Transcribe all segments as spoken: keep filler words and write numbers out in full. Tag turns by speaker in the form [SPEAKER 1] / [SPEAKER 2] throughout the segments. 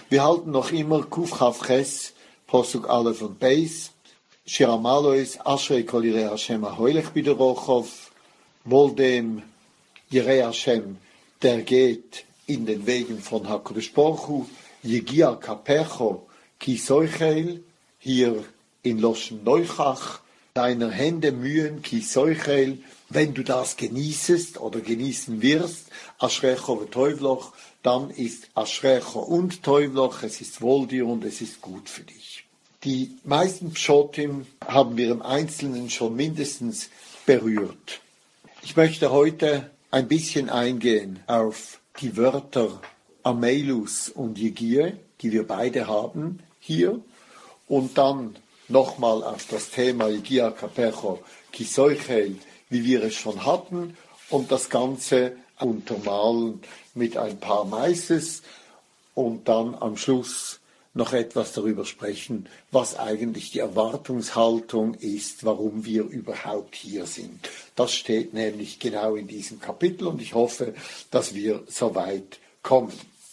[SPEAKER 1] Wir halten noch immer Kuf Chaf Ches, Posuk Aleph und Beis, Shir Amalois, Ashrei Kol Yirei Hashem Ahoilech Biderochov, wohl dem Yirei Hashem, der geht in den Wegen von HaKadosh Baruch Hu, Yegia Kapecho Ki Soichel, hier in Loschen Neuchach, deiner Hände Mühen Ki Soichel, wenn du das genießest oder genießen wirst, Aschrecho und Teuvloch, dann ist Aschrecho und Teuvloch, es ist wohl dir und es ist gut für dich. Die meisten Pschotim haben wir im Einzelnen schon mindestens berührt. Ich möchte heute ein bisschen eingehen auf die Wörter Amelus und Yegie, die wir beide haben hier, und dann nochmal auf das Thema Yegia Kapecho Kisoichel, wie wir es schon hatten, und das Ganze untermalen mit ein paar Meises und dann am Schluss noch etwas darüber sprechen, was eigentlich die Erwartungshaltung ist, warum wir überhaupt hier sind. Das steht nämlich genau in diesem Kapitel und ich hoffe, dass wir so weit kommen.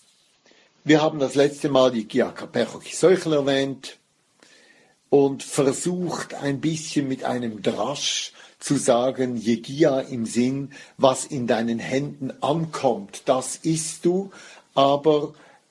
[SPEAKER 1] Wir haben das letzte Mal Yegia Kapecho Kisoichel erwähnt und versucht ein bisschen mit einem Drasch zu sagen, Yegia im Sinn, was in deinen Händen ankommt, das isst du, aber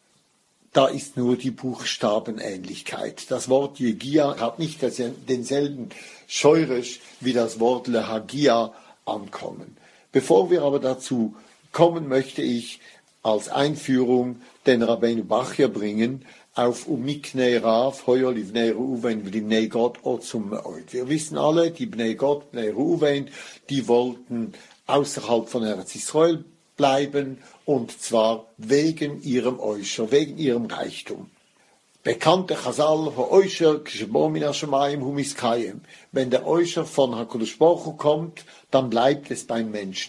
[SPEAKER 1] da ist nur die Buchstabenähnlichkeit. Das Wort Yegia hat nicht denselben Scheurisch wie das Wort Lehagia ankommen. Bevor wir aber dazu kommen, möchte ich als Einführung den Rabbeinu Bachya bringen, auf Umiknei Rav, Hoyo Livnei Reuven, Livnei Gott, Otzum Me'od. Wir wissen alle, die Bnei Gott, Bnei Reuven, die wollten außerhalb von Eretz Israel bleiben, und zwar wegen ihrem Äuscher, wegen ihrem Reichtum. Bekannte Chazal, Ho Äuscher, Kshebo Min HaShamayim, Hu Miskayim. Wenn der Äuscher von HaKadosh Baruch Hu kommt, dann bleibt es beim Menschen.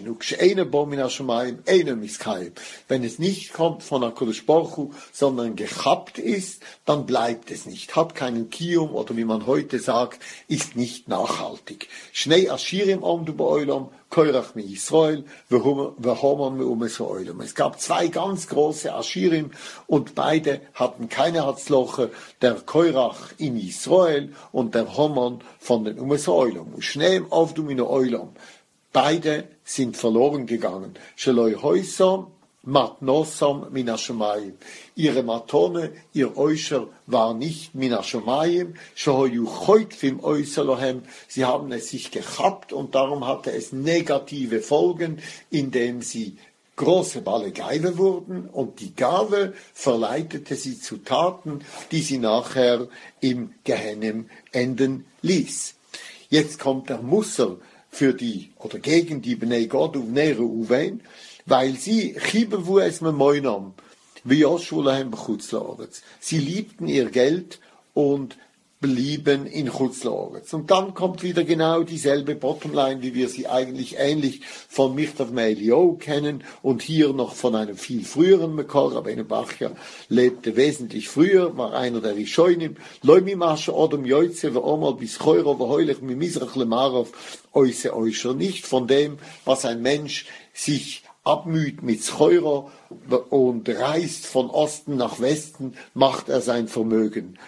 [SPEAKER 1] Wenn es nicht kommt von HaKadosh Baruch Hu, sondern gechabt ist, dann bleibt es nicht. Hat keinen Kiyum, oder wie man heute sagt, ist nicht nachhaltig. Shnei Ashirim Omdu Be'olam, Koirach mi Israel, V'homan me'um Esoilam. Es gab zwei ganz große Ashirim und beide hatten keine Hatzloche, der Koirach in Israel und der Homan von den Umesoilam. Ushneim Avdu mino Oilam. Beide sind verloren gegangen. Sheloi Hoysam, Matnosam Minashamayim. Ihre Matone, ihr Äuscher war nicht Minashamayim. Shehoyu Choitfim Oysalohem. Sie haben es sich gehabt und darum hatte es negative Folgen, indem sie große Balle Geive wurden und die Gave verleitete sie zu Taten, die sie nachher im Gehennem enden ließ. Jetzt kommt der Musser für die, oder gegen die Bnei Gad und Bnei Reuven, weil sie chibevu es memoinam, wie Joshulahem bechutz laaretz. Sie liebten ihr Geld und blieben in Chutz laaretz. Und dann kommt wieder genau dieselbe Bottomline, wie wir sie eigentlich ähnlich von Michtav Me'Eliyahu kennen und hier noch von einem viel früheren Mekor. Rabbeinu Bachya lebte wesentlich früher, war einer der Rishonim. Loi mimashe odom yoytze ve'omal bis choiro ve'hoilech mimizrach lemarov oise oisher. Nicht von dem, was ein Mensch sich abmüht mit Schoiro und reist von Osten nach Westen, macht er sein Vermögen.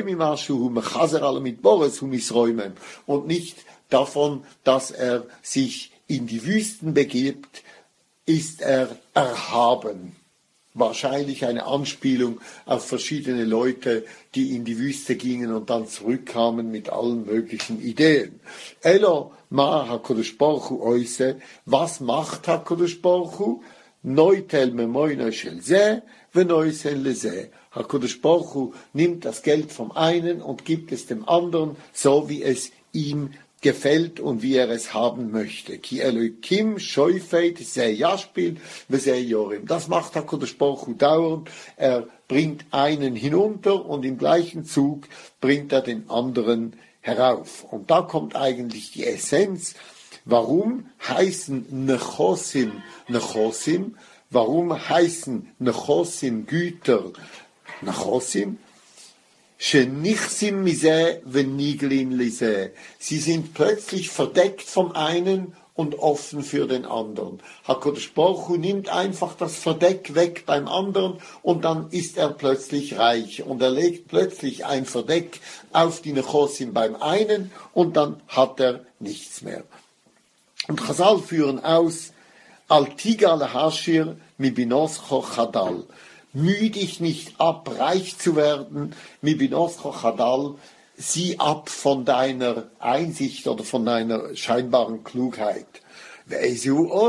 [SPEAKER 1] Und nicht davon, dass er sich in die Wüsten begibt, ist er erhaben. Wahrscheinlich eine Anspielung auf verschiedene Leute, die in die Wüste gingen und dann zurückkamen mit allen möglichen Ideen. Elo ma HaKadosh Baruch Hu oise, was macht HaKadosh Baruch Hu? Neutel memoino shel zeh, venoisen lezeh. HaKadosh Baruch Hu nimmt das Geld vom einen und gibt es dem anderen, so wie es ihm gefällt und wie er es haben möchte. Ki Elokim shoifeit ze yashpil ve ze yorim. Das macht HaKadosh Baruch Hu dauernd. Er bringt einen hinunter und im gleichen Zug bringt er den anderen herauf. Und da kommt eigentlich die Essenz. Warum heißen Nechosim Nechosim? Warum heißen Nechosim Güter Nechosim? Sie sind plötzlich verdeckt vom einen und offen für den anderen. HaKadosh Baruch Hu nimmt einfach das Verdeck weg beim anderen und dann ist er plötzlich reich und er legt plötzlich ein Verdeck auf die Nechosim beim einen und dann hat er nichts mehr. Und Chazal führen aus, Al-Tiga le-Hashir mi-binoscho chadal. Müh dich nicht ab, reich zu werden, mi-binoscho chadal, sieh ab von deiner Einsicht oder von deiner scheinbaren Klugheit. Wer ist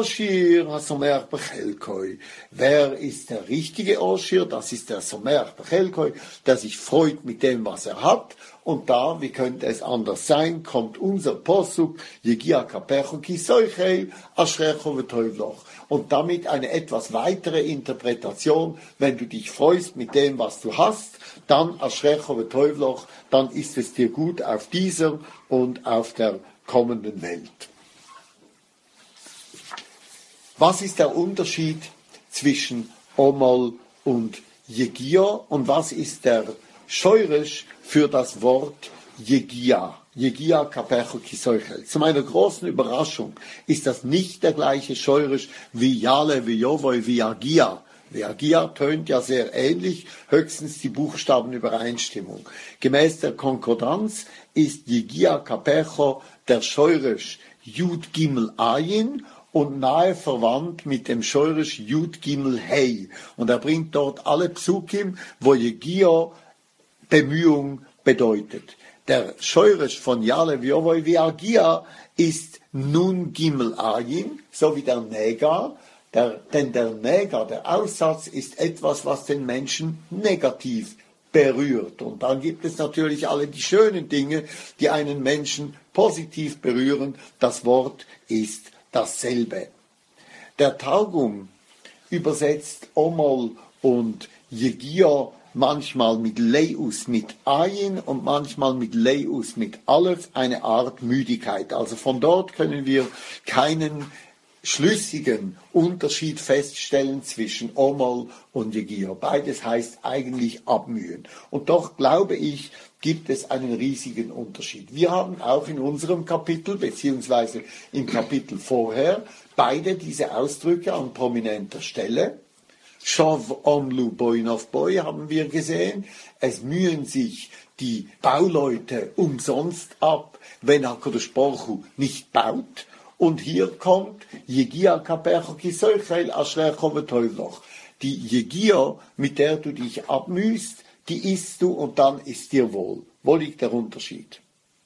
[SPEAKER 1] der richtige Oshir? Das ist der Somerch Bechelkoi, der sich freut mit dem, was er hat. Und da, wie könnte es anders sein, kommt unser Posuk, Yegia Kapecho Kisoichel, Ashrecho V'Toivloch. Und damit eine etwas weitere Interpretation, wenn du dich freust mit dem, was du hast, dann Ashrecho V'Toivloch, dann ist es dir gut auf dieser und auf der kommenden Welt. Was ist der Unterschied zwischen Omol und Yegia und was ist der Scheurisch für das Wort Yegia? Yegia Kapecho Kisoichel. Zu meiner großen Überraschung ist das nicht der gleiche Scheurisch wie Yale, wie Jovoi, wie Agia. Wie Agia tönt ja sehr ähnlich, höchstens die Buchstabenübereinstimmung. Gemäß der Konkordanz ist Yegia Kapecho der Scheurisch Yud Gimel Ayin und nahe verwandt mit dem Scheurisch Yud Gimel Hei. Und er bringt dort alle Psukim, wo Yegia Bemühung bedeutet. Der Scheurisch von Yale V'Yovoi V'Agia ist Nun Gimel Ayin, so wie der Negar, der, denn der Negar, der Aussatz, ist etwas, was den Menschen negativ berührt. Und dann gibt es natürlich alle die schönen Dinge, die einen Menschen positiv berühren. Das Wort ist dasselbe. Der Targum übersetzt Omol und Yegia manchmal mit Leus mit Ayin und manchmal mit Leus mit Aleph, eine Art Müdigkeit. Also von dort können wir keinen schlüssigen Unterschied feststellen zwischen Omol und Yegia. Beides heißt eigentlich abmühen. Und doch glaube ich, gibt es einen riesigen Unterschied. Wir haben auch in unserem Kapitel, beziehungsweise im Kapitel vorher, beide diese Ausdrücke an prominenter Stelle. Shov Omlu Boinov Boy haben wir gesehen. Es mühen sich die Bauleute umsonst ab, wenn HaKadosh Baruch Hu nicht baut. Und hier kommt Yegia Kapecho Kisoichel Ashrecho V'Toivloch. Die Yegia, mit der du dich abmühst, die isst du und dann ist dir wohl. Wo liegt der Unterschied?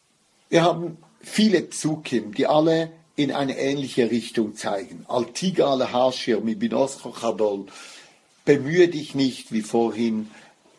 [SPEAKER 1] Wir haben viele Psukim, die alle in eine ähnliche Richtung zeigen. Al-Tiga le-Hashir mi binoscho chadol. Bemühe dich nicht, wie vorhin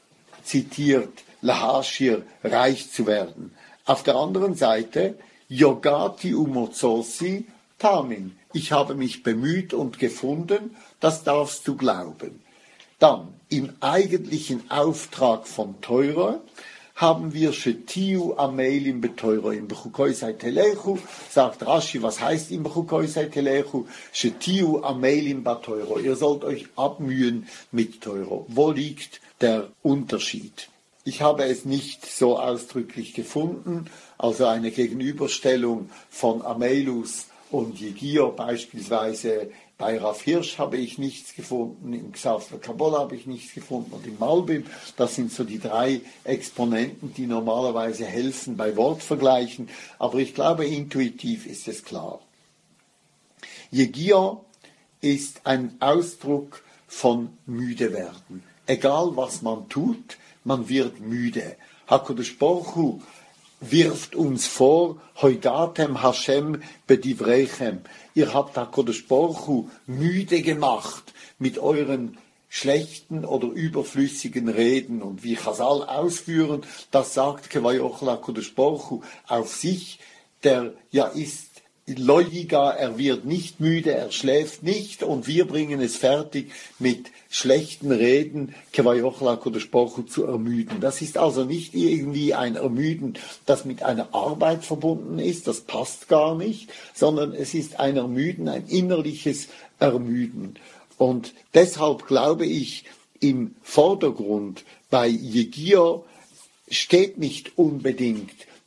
[SPEAKER 1] zitiert, le-Hashir, reich zu werden. Auf der anderen Seite, Yogati umozosi tamin. Ich habe mich bemüht und gefunden, das darfst du glauben. Dann, im eigentlichen Auftrag von Teure, haben wir Shetiu Amelim Beteuro. Im Bechukoisei Telechu sagt Rashi, was heißt im Bechukoisei Telechu? Shetiu Amelim Beteuro. Ihr sollt euch abmühen mit Teuro. Wo liegt der Unterschied? Ich habe es nicht so ausdrücklich gefunden, also eine Gegenüberstellung von Amelus und Yegia beispielsweise. Bei Rav Hirsch habe ich nichts gefunden, im Ksavla Kabbalah habe ich nichts gefunden und im Malbim. Das sind so die drei Exponenten, die normalerweise helfen bei Wortvergleichen. Aber ich glaube, intuitiv ist es klar. Yegia ist ein Ausdruck von müde werden. Egal was man tut, man wird müde. HaKadosh Baruch Hu wirft uns vor, Hoigatem Hashem bedivrechem. Ihr habt HaKadosh Baruch Hu müde gemacht mit euren schlechten oder überflüssigen Reden. Und wie Chazal ausführen, das sagt Kevayochel HaKadosh Baruch Hu auf sich, der ja ist Loyiga, er wird nicht müde, er schläft nicht und wir bringen es fertig mit schlechten Reden Kevayochel HaKadosh Baruch Hu zu ermüden. Das ist also nicht irgendwie ein Ermüden, das mit einer Arbeit verbunden ist, das passt gar nicht, sondern es ist ein Ermüden, ein innerliches Ermüden. Und deshalb glaube ich, im Vordergrund bei Yegia steht nicht unbedingt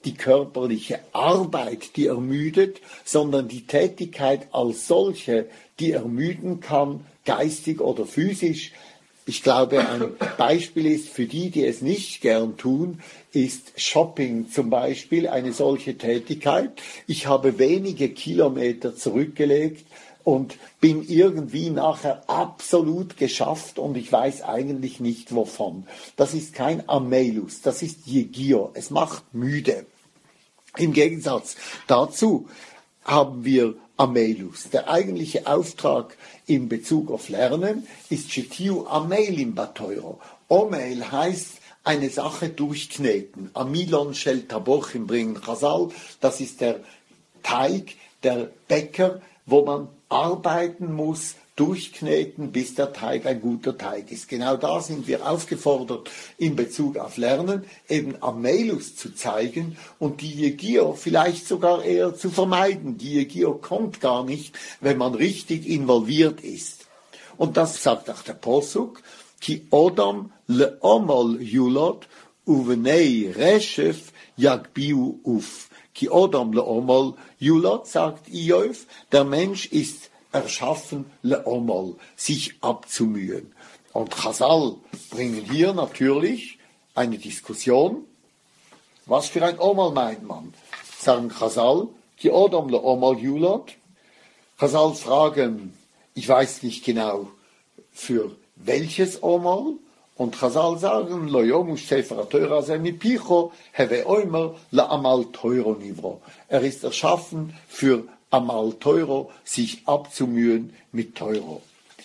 [SPEAKER 1] die körperliche Arbeit, die ermüdet, sondern die Tätigkeit als solche, die ermüden kann, geistig oder physisch. Ich glaube, ein Beispiel ist für die, die es nicht gern tun, ist Shopping zum Beispiel eine solche Tätigkeit. Ich habe wenige Kilometer zurückgelegt und bin irgendwie nachher absolut geschafft und ich weiß eigentlich nicht wovon. Das ist kein Amelus, das ist Jegier. Es macht müde. Im Gegensatz dazu haben wir Amelus. Der eigentliche Auftrag in Bezug auf Lernen ist Shetiu Amelim Bateuro. Omel heißt eine Sache durchkneten. Amilon shel Tabochim bringen Chazal. Das ist der Teig, der Bäcker, wo man arbeiten muss, durchkneten, bis der Teig ein guter Teig ist. Genau da sind wir aufgefordert, in Bezug auf Lernen eben Amelus zu zeigen und die Jegier vielleicht sogar eher zu vermeiden. Die Jegier kommt gar nicht, wenn man richtig involviert ist. Und das sagt auch der Posuk, Ki Odam le'omol yulot uvenei reshev yagbiu uf. Ki Odam le'omol yulot, sagt Iyov, der Mensch ist erschaffen, le'omol, sich abzumühen. Und Chazal bringen hier natürlich eine Diskussion. Was für ein Omol meint man? Sagen Chazal, Ki Odam le'omol yulot. Chazal fragen, ich weiß nicht genau, für welches Omol. Und Chazal sagen, Lo yomush sefer teura ze mipicho, heve oimer la amal teuro nivro. Er ist erschaffen für Amal Teuro, sich abzumühen mit Teuro.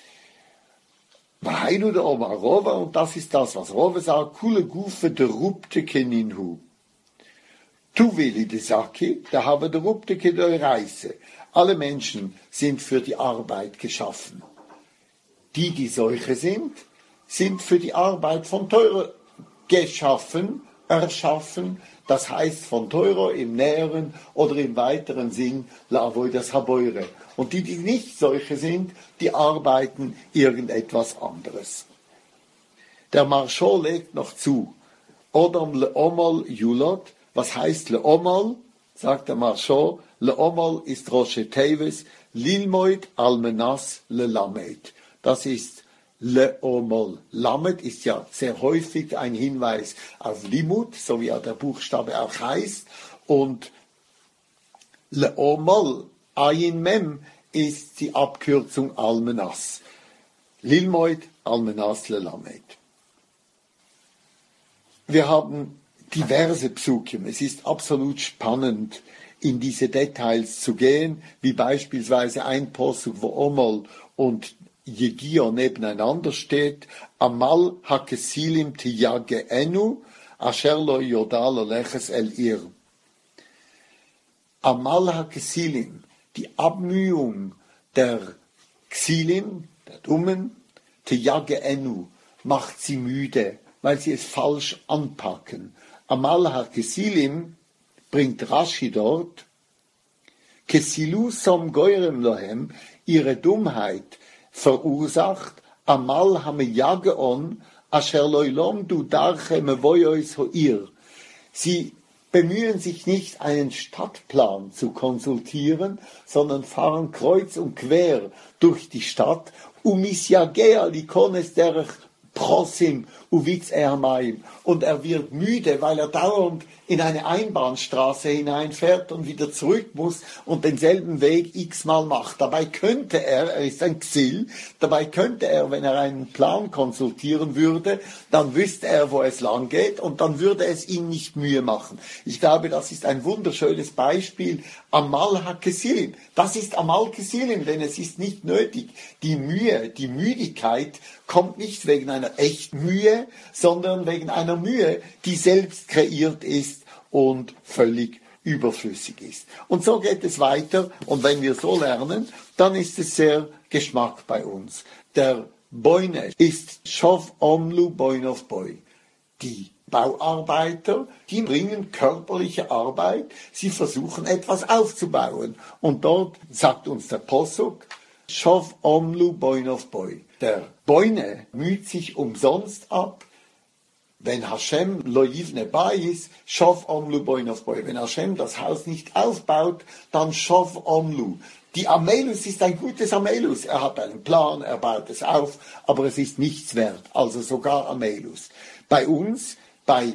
[SPEAKER 1] Vahainu de Omar Rova, und das ist das, was Rova sagt, Kule Gufe de Rupteke Ninhu. Tu willi de Saki, da habe de Rupteke de Reise. Alle Menschen sind für die Arbeit geschaffen. Die, die solche sind, sind für die Arbeit von Teuro geschaffen, erschaffen, das heißt von Teuro im näheren oder im weiteren Sinn, la avodas haboire. Und die, die nicht solche sind, die arbeiten irgendetwas anderes. Der Marschall legt noch zu, Odam le'omol yulot, was heißt le'omol? Sagt der Marschall, le'omol ist Roshe Teves, lilmoid almenas lelamed. Das ist Le'omol. Lamed ist ja sehr häufig ein Hinweis auf Limud, so wie ja der Buchstabe auch heißt. Und Le'omol, Ayin Mem, ist die Abkürzung Almenas. Lilmoid, Almenas, Lelamed. Wir haben diverse Psukim. Es ist absolut spannend, in diese Details zu gehen, wie beispielsweise ein Posuk, wo Omol und Jegier nebeneinander steht, Amal hakesilim tiyageenu, asher lo yodal leches el ir. Amal hakesilim, die Abmühung der Xilim, der Dummen, tiyageenu, macht sie müde, weil sie es falsch anpacken. Amal hakesilim bringt Rashi dort, kesilu som goyrem lohem, ihre Dummheit verursacht, amal hame jageon, asher loilom du darche me voyois hoir. Sie bemühen sich nicht, einen Stadtplan zu konsultieren, sondern fahren kreuz und quer durch die Stadt, um misjagea likones derech prosim uvitz ermaim. Und er wird müde, weil er dauernd in eine Einbahnstraße hineinfährt und wieder zurück muss und denselben Weg x-mal macht. Dabei könnte er, er ist ein Xil, dabei könnte er, wenn er einen Plan konsultieren würde, dann wüsste er, wo es lang geht und dann würde es ihm nicht Mühe machen. Ich glaube, das ist ein wunderschönes Beispiel. Amal HaKesilim. Das ist Amal Kesilim, denn es ist nicht nötig. Die Mühe, die Müdigkeit kommt nicht wegen einer echten Mühe, sondern wegen einer Mühe, die selbst kreiert ist und völlig überflüssig ist. Und so geht es weiter. Und wenn wir so lernen, dann ist es sehr Geschmack bei uns. Der Boine ist Shov Omlu Boinov Boi. Die Bauarbeiter, die bringen körperliche Arbeit, sie versuchen etwas aufzubauen. Und dort sagt uns der Posuk, Shov Omlu Boinov Boi. Der Boine müht sich umsonst ab, Wenn Hashem lo yivne bayis, shov omlu boinov boi. Wenn Hashem das Haus nicht aufbaut, dann shov omlu. Die Amelus ist ein gutes Amelus. Er hat einen Plan, er baut es auf, aber es ist nichts wert. Also sogar Amelus. Bei uns, bei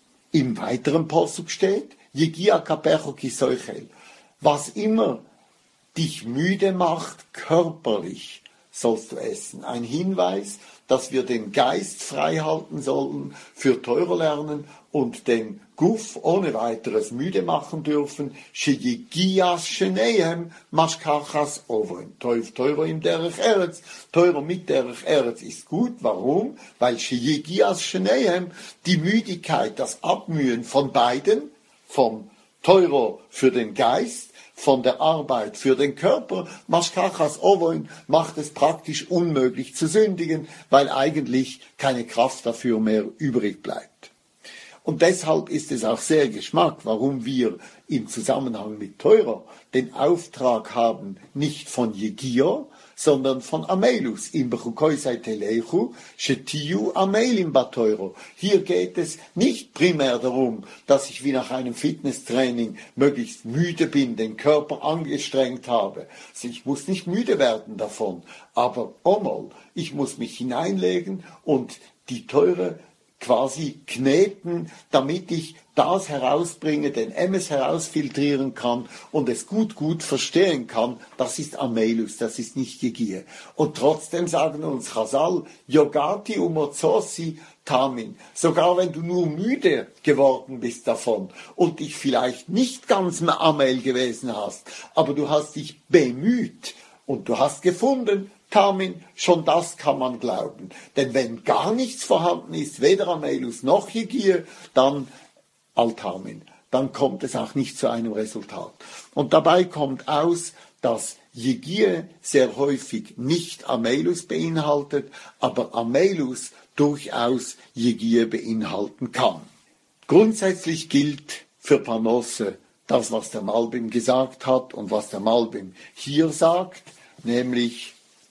[SPEAKER 1] im weiteren Posuk steht, Yegia kapecho kisoichel. Was immer dich müde macht, körperlich, sollst du essen. Ein Hinweis, dass wir den Geist frei halten sollen für Teuro lernen und den Guf ohne weiteres müde machen dürfen. Sheyigias shenehem maschkachas ovoin. Teuf Teuro im Derech Eretz. Teuro mit Derech Eretz ist gut. Warum? Weil Sheyigias shenehem, die Müdigkeit, das Abmühen von beiden, vom Teuro für den Geist, von der Arbeit für den Körper, Maschkachas Ovoin, macht es praktisch unmöglich zu sündigen, weil eigentlich keine Kraft dafür mehr übrig bleibt. Und deshalb ist es auch sehr Geschmack, warum wir im Zusammenhang mit Teuro den Auftrag haben, nicht von Yegia, sondern von Amelus. Im Bechukoisei Telechu, Shetiu Amelim Bateuro. Hier geht es nicht primär darum, dass ich wie nach einem Fitnesstraining möglichst müde bin, den Körper angestrengt habe. Also ich muss nicht müde werden davon, aber einmal, ich muss mich hineinlegen und die Teure quasi kneten, damit ich das herausbringe, den Emes herausfiltrieren kann und es gut, gut verstehen kann. Das ist Amelus, das ist nicht Yegia. Und trotzdem sagen uns Chazal, Yogati umozosi tamin. Sogar wenn du nur müde geworden bist davon und dich vielleicht nicht ganz mehr Amel gewesen hast, aber du hast dich bemüht und du hast gefunden, Tamin, schon das kann man glauben. Denn wenn gar nichts vorhanden ist, weder Amelus noch Yegia, dann Altamin. Dann kommt es auch nicht zu einem Resultat. Und dabei kommt aus, dass Yegia sehr häufig nicht Amelus beinhaltet, aber Amelus durchaus Yegia beinhalten kann. Grundsätzlich gilt für Parnosse das, was der Malbim gesagt hat und was der Malbim hier sagt, nämlich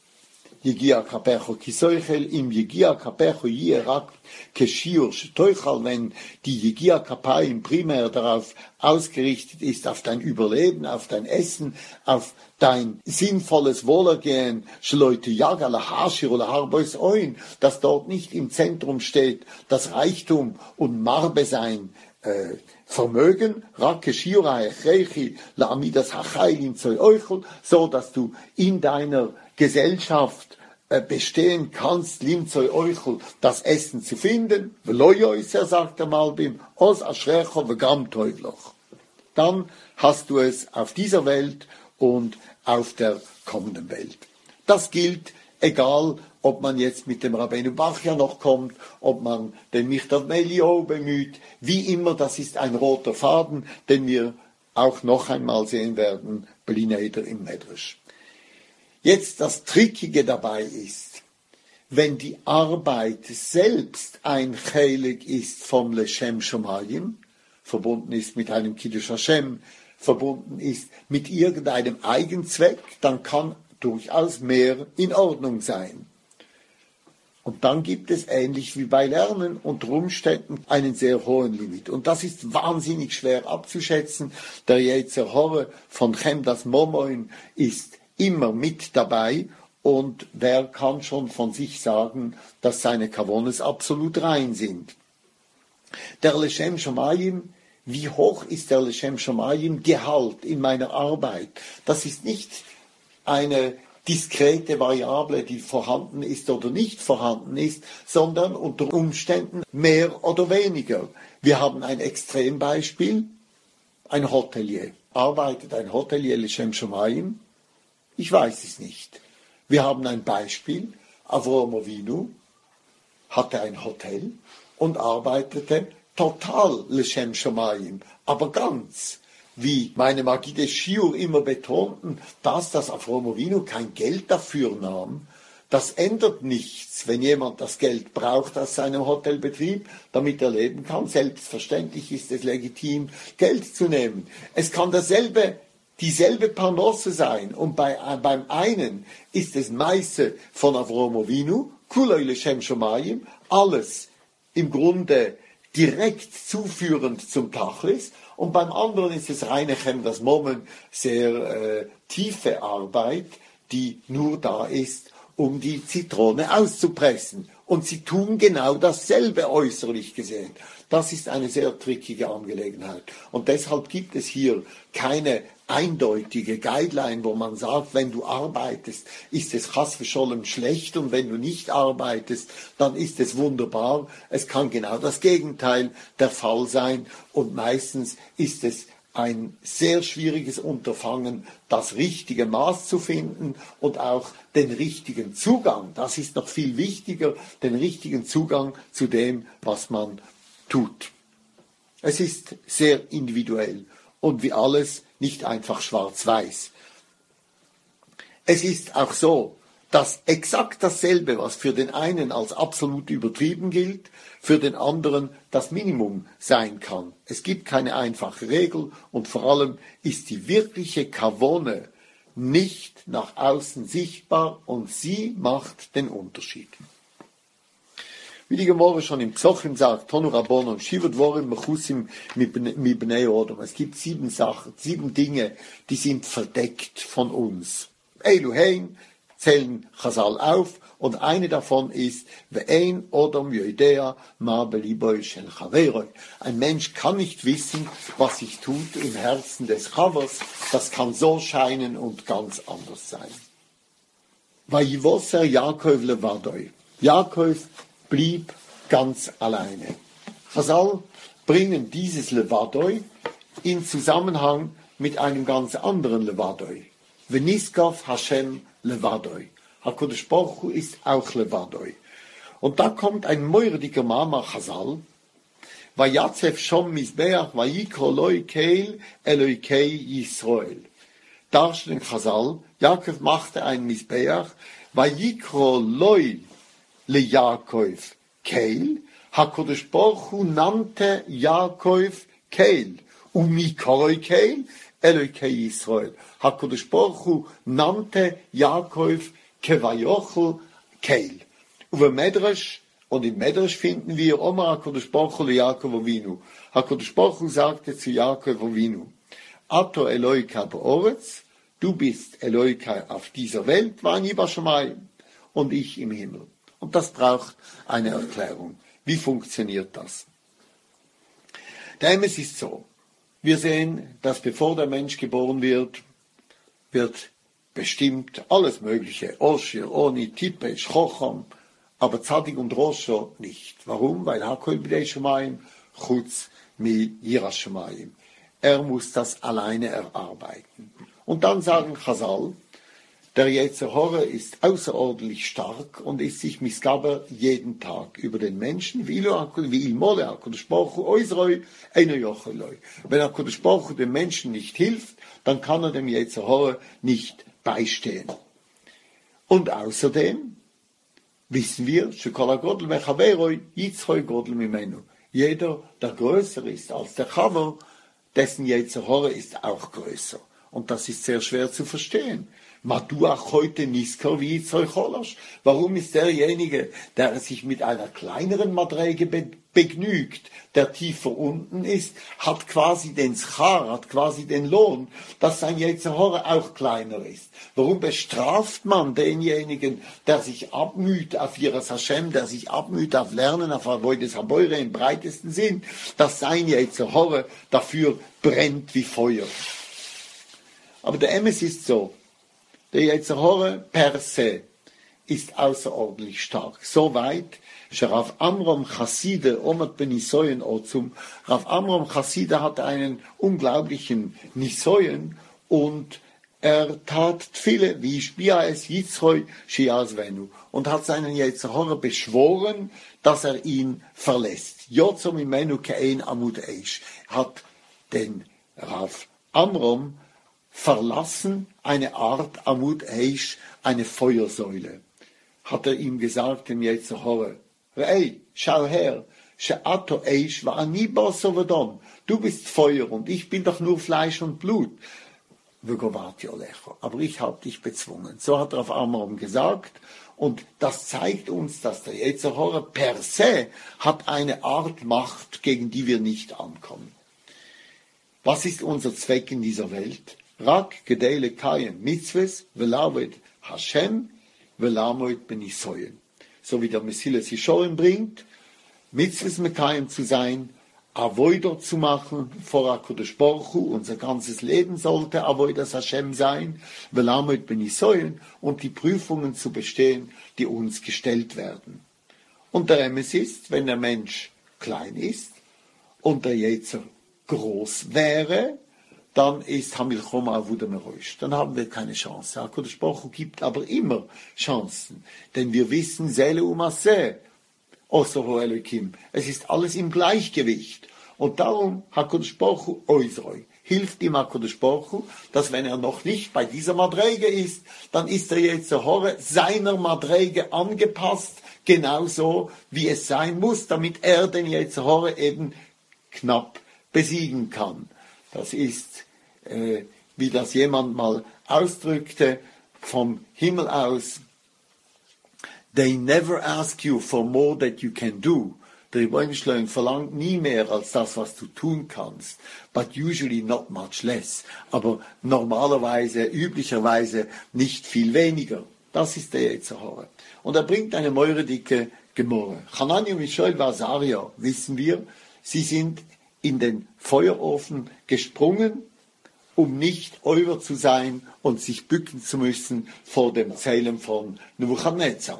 [SPEAKER 1] Yegia kapecho kisoichel, im Yegia kapecho yierak keshiur shetoichal, wenn die Yegia kapayim primär darauf ausgerichtet ist, auf dein Überleben, auf dein Essen, auf dein sinnvolles Wohlergehen, shloite yaga lahashir oder harbois oin, dass dort nicht im Zentrum steht, das Reichtum und Marbe sein, äh, Vermögen, so dass du in deiner Gesellschaft äh, bestehen kannst, limzoi euchel, das Essen zu finden, veloyois, er sagt der Malbim, os aschrecho vegam teuvloch. Dann hast du es auf dieser Welt und auf der kommenden Welt. Das gilt, egal ob man jetzt mit dem Rabbeinu Bachya noch kommt, ob man den Michtav Melio bemüht, wie immer, das ist ein roter Faden, den wir auch noch einmal sehen werden, Blineder im Medrash. Jetzt das Trickige dabei ist, wenn die Arbeit selbst ein Chelik ist vom Leshem Shomayim, verbunden ist mit einem Kiddush Hashem, verbunden ist mit irgendeinem Eigenzweck, dann kann durchaus mehr in Ordnung sein. Und dann gibt es ähnlich wie bei Lernen unter Umständen einen sehr hohen Limit. Und das ist wahnsinnig schwer abzuschätzen. Der Yetzer Hara von Chemdas Momoin ist immer mit dabei und wer kann schon von sich sagen, dass seine Kavones absolut rein sind. Der Leshem Shomayim, wie hoch ist der Leshem Shomayim Gehalt in meiner Arbeit? Das ist nicht eine diskrete Variable, die vorhanden ist oder nicht vorhanden ist, sondern unter Umständen mehr oder weniger. Wir haben ein Extrembeispiel, ein Hotelier. Arbeitet ein Hotelier Leshem Shomayim? Ich weiß es nicht. Wir haben ein Beispiel, Avraham Avinu hatte ein Hotel und arbeitete total Leshem Shomayim, aber ganz. Wie meine Magide Shiur immer betonten, dass das Avraham Avinu kein Geld dafür nahm, das ändert nichts, wenn jemand das Geld braucht aus seinem Hotelbetrieb, damit er leben kann. Selbstverständlich ist es legitim, Geld zu nehmen. Es kann dasselbe, dieselbe Parnosse sein und bei, beim einen ist es Meise von Avraham Avinu, Kuloi Leshem Shomayim, alles im Grunde direkt zuführend zum Tachlis, und beim anderen ist es reine Chem das Moment, sehr äh, tiefe Arbeit, die nur da ist, um die Zitrone auszupressen. Und sie tun genau dasselbe äußerlich gesehen. Das ist eine sehr trickige Angelegenheit. Und deshalb gibt es hier keine eindeutige Guideline, wo man sagt, wenn du arbeitest, ist es chas v'sholem schlecht, und wenn du nicht arbeitest, dann ist es wunderbar. Es kann genau das Gegenteil der Fall sein, und meistens ist es ein sehr schwieriges Unterfangen, das richtige Maß zu finden und auch den richtigen Zugang. Das ist noch viel wichtiger, den richtigen Zugang zu dem, was man tut. Es ist sehr individuell und wie alles nicht einfach schwarz-weiß. Es ist auch so, dass exakt dasselbe, was für den einen als absolut übertrieben gilt, für den anderen das Minimum sein kann. Es gibt keine einfache Regel, und vor allem ist die wirkliche Kavone nicht nach außen sichtbar, und sie macht den Unterschied. Wie die Gemara schon im Psochim sagt, Tonu Rabbonon, Shivot Vorim Mechusim Mibnei Odom. Es gibt sieben Sachen, sieben Dinge, die sind verdeckt von uns. Eluhein zählen Chazal auf, und eine davon ist, Ve'ein Odom Yoidea Ma Beliboy Shel Chaveroi. Ein Mensch kann nicht wissen, was sich tut im Herzen des Chavers. Das kann so scheinen und ganz anders sein. Vayivoser Yaakov Levadoi. Yaakov blieb ganz alleine. Chazal bringen dieses Levadoi in Zusammenhang mit einem ganz anderen Levadoi. Veniskav Hashem Levadoi. HaKadosh Baruch Hu ist auch Levadoi. Und da kommt ein moirdiger Mama Chazal, Vayatzef Shom Mizbeach Vayikro Loi Keil Eloi Kei Yisrael. Darstellen Chazal, Jakob machte ein Mizbeach, Vayikro Loi Le Yaakov Keil, HaKadosh Baruch Hu nannte Yaakov Keil, Umikoroi Keil Eloi Kei Yisrael. HaKadosh Baruch Hu nannte Yaakov Kevayochel Keil. Über Medrash, und im Medrash finden wir Omar HaKadosh Baruch Hu le Yaakov Avinu. HaKadosh Baruch Hu sagte zu Yaakov Avinu, Ato Eloika be'oretz, du bist Eloika auf dieser Welt, Vani b'shamayim, und ich im Himmel. Und das braucht eine Erklärung. Wie funktioniert das? Denn es ist so, wir sehen, dass bevor der Mensch geboren wird, wird bestimmt alles Mögliche. Oshir, Oni, Tipesh, Chocham, aber Tzadik und Rosho nicht. Warum? Weil Hakol b'dei Shamayim, Chutz mi Yiras Shamayim. Er muss das alleine erarbeiten. Und dann sagen Chazal, der Yetzer Hara ist außerordentlich stark und ist sich misgaber jeden Tag über den Menschen, wie ilmole HaKadosh Baruch Hu oisroi eino yocheloi. Wenn HaKadosh Baruch Hu dem Menschen nicht hilft, dann kann er dem Yetzer Hara nicht beistehen. Und außerdem wissen wir, jeder, der größer ist als der Chaver, dessen Yetzer Hara ist auch größer. Und das ist sehr schwer zu verstehen. Maduach heute Niskar wie Zeucholasch. Warum ist derjenige, der sich mit einer kleineren Madrege be begnügt, der tiefer unten ist, hat quasi den Schar, hat quasi den Lohn, dass sein Yetzer Hara auch kleiner ist. Warum bestraft man denjenigen, der sich abmüht auf Yiras Hashem, der sich abmüht auf Lernen, auf Avodas Haboire im breitesten Sinn, dass sein Yetzer Hara dafür brennt wie Feuer? Aber der Emes ist so, der Yetzer Hara per se ist außerordentlich stark. So weit, Rav Amram Chasside, Omat ben Nisoyen Ozum, Rav Amram Chasside hat einen unglaublichen Nisoyen und er tat viele, wie Shbia es Yitzchoi Shiaz Venu, und hat seinen Yetzer Hara beschworen, dass er ihn verlässt. Yotzom imenu kein Amud Eish, hat den Rav Amram verlassen, eine Art Amud Eish, eine Feuersäule. Hat er ihm gesagt, dem Yetzer Hara, Rei, schau her, She'ato Eish wa ani Basar v'dam. Du bist Feuer und ich bin doch nur Fleisch und Blut. Aber ich habe dich bezwungen. So hat Rav Amram gesagt, Und das zeigt uns, dass der Yetzer Hara per se hat eine Art Macht, gegen die wir nicht ankommen. Was ist unser Zweck in dieser Welt? Rak gedele kayem mitzvahs velaved Hashem velamoid benisoyen. So wie der Mesilas Yeshorim bringt, Mitzvahs mekayem zu sein, Avoider zu machen vor HaKadosh Baruch Hu, unser ganzes Leben sollte Avoidas Hashem sein, velamoid benisoyen, und die Prüfungen zu bestehen, die uns gestellt werden. Und der Emes ist, wenn der Mensch klein ist und der Yetzer groß wäre, dann ist Hamilchoma Avuda Merosh. Dann haben wir keine Chance. HaKadosh Baruch Hu gibt aber immer Chancen, denn wir wissen, Seele umaseh, Osoro Elokim. Es ist alles im Gleichgewicht. Und darum, HaKadosh Baruch Hu oisroi, hilft ihm HaKadosh Baruch Hu, dass wenn er noch nicht bei dieser Madrege ist, dann ist er Yetzer Hara seiner Madrege angepasst, genauso wie es sein muss, damit er den Yetzer Hara eben knapp besiegen kann. Das ist, äh, wie das jemand mal ausdrückte, vom Himmel aus: They never ask you for more that you can do. Der Rebbeinu Shalom verlangt nie mehr als das, was du tun kannst. But usually not much less. Aber normalerweise, üblicherweise nicht viel weniger. Das ist der Yetzer Hara. Und er bringt eine meuredicke Gemorre. Hanania, Mishael, Azaria, wissen wir, sie sind in den Feuerofen gesprungen, um nicht Eurer zu sein und sich bücken zu müssen vor dem Zelem von Nebuchadnezzar.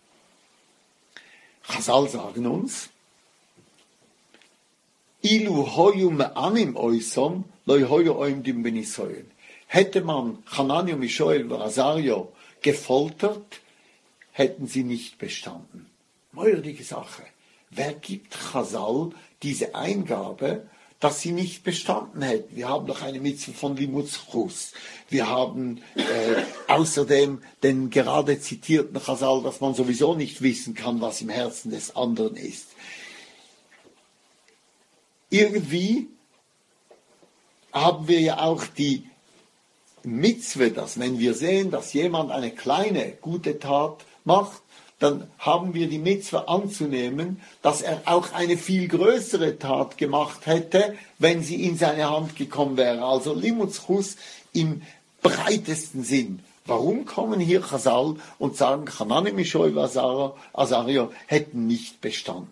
[SPEAKER 1] Chazal sagen uns: Ilu hoyu me'anim oisom, loi hoyu oim dim benisoyen. Hätte man Hanania, Mishael und Azaria gefoltert, hätten sie nicht bestanden. Meuredige Sache. Wer gibt Chazal diese Eingabe, dass sie nicht bestanden hätten? Wir haben doch eine Mitzvah von Limud Zchus. Wir haben äh, außerdem den gerade zitierten Chazal, dass man sowieso nicht wissen kann, was im Herzen des anderen ist. Irgendwie haben wir ja auch die Mitzvah, dass wenn wir sehen, dass jemand eine kleine gute Tat macht, dann haben wir die Mitzvah anzunehmen, dass er auch eine viel größere Tat gemacht hätte, wenn sie in seine Hand gekommen wäre. Also Limud Zchus im breitesten Sinn. Warum kommen hier Chazal und sagen, Hanania, Mishael und Azaria hätten nicht bestanden?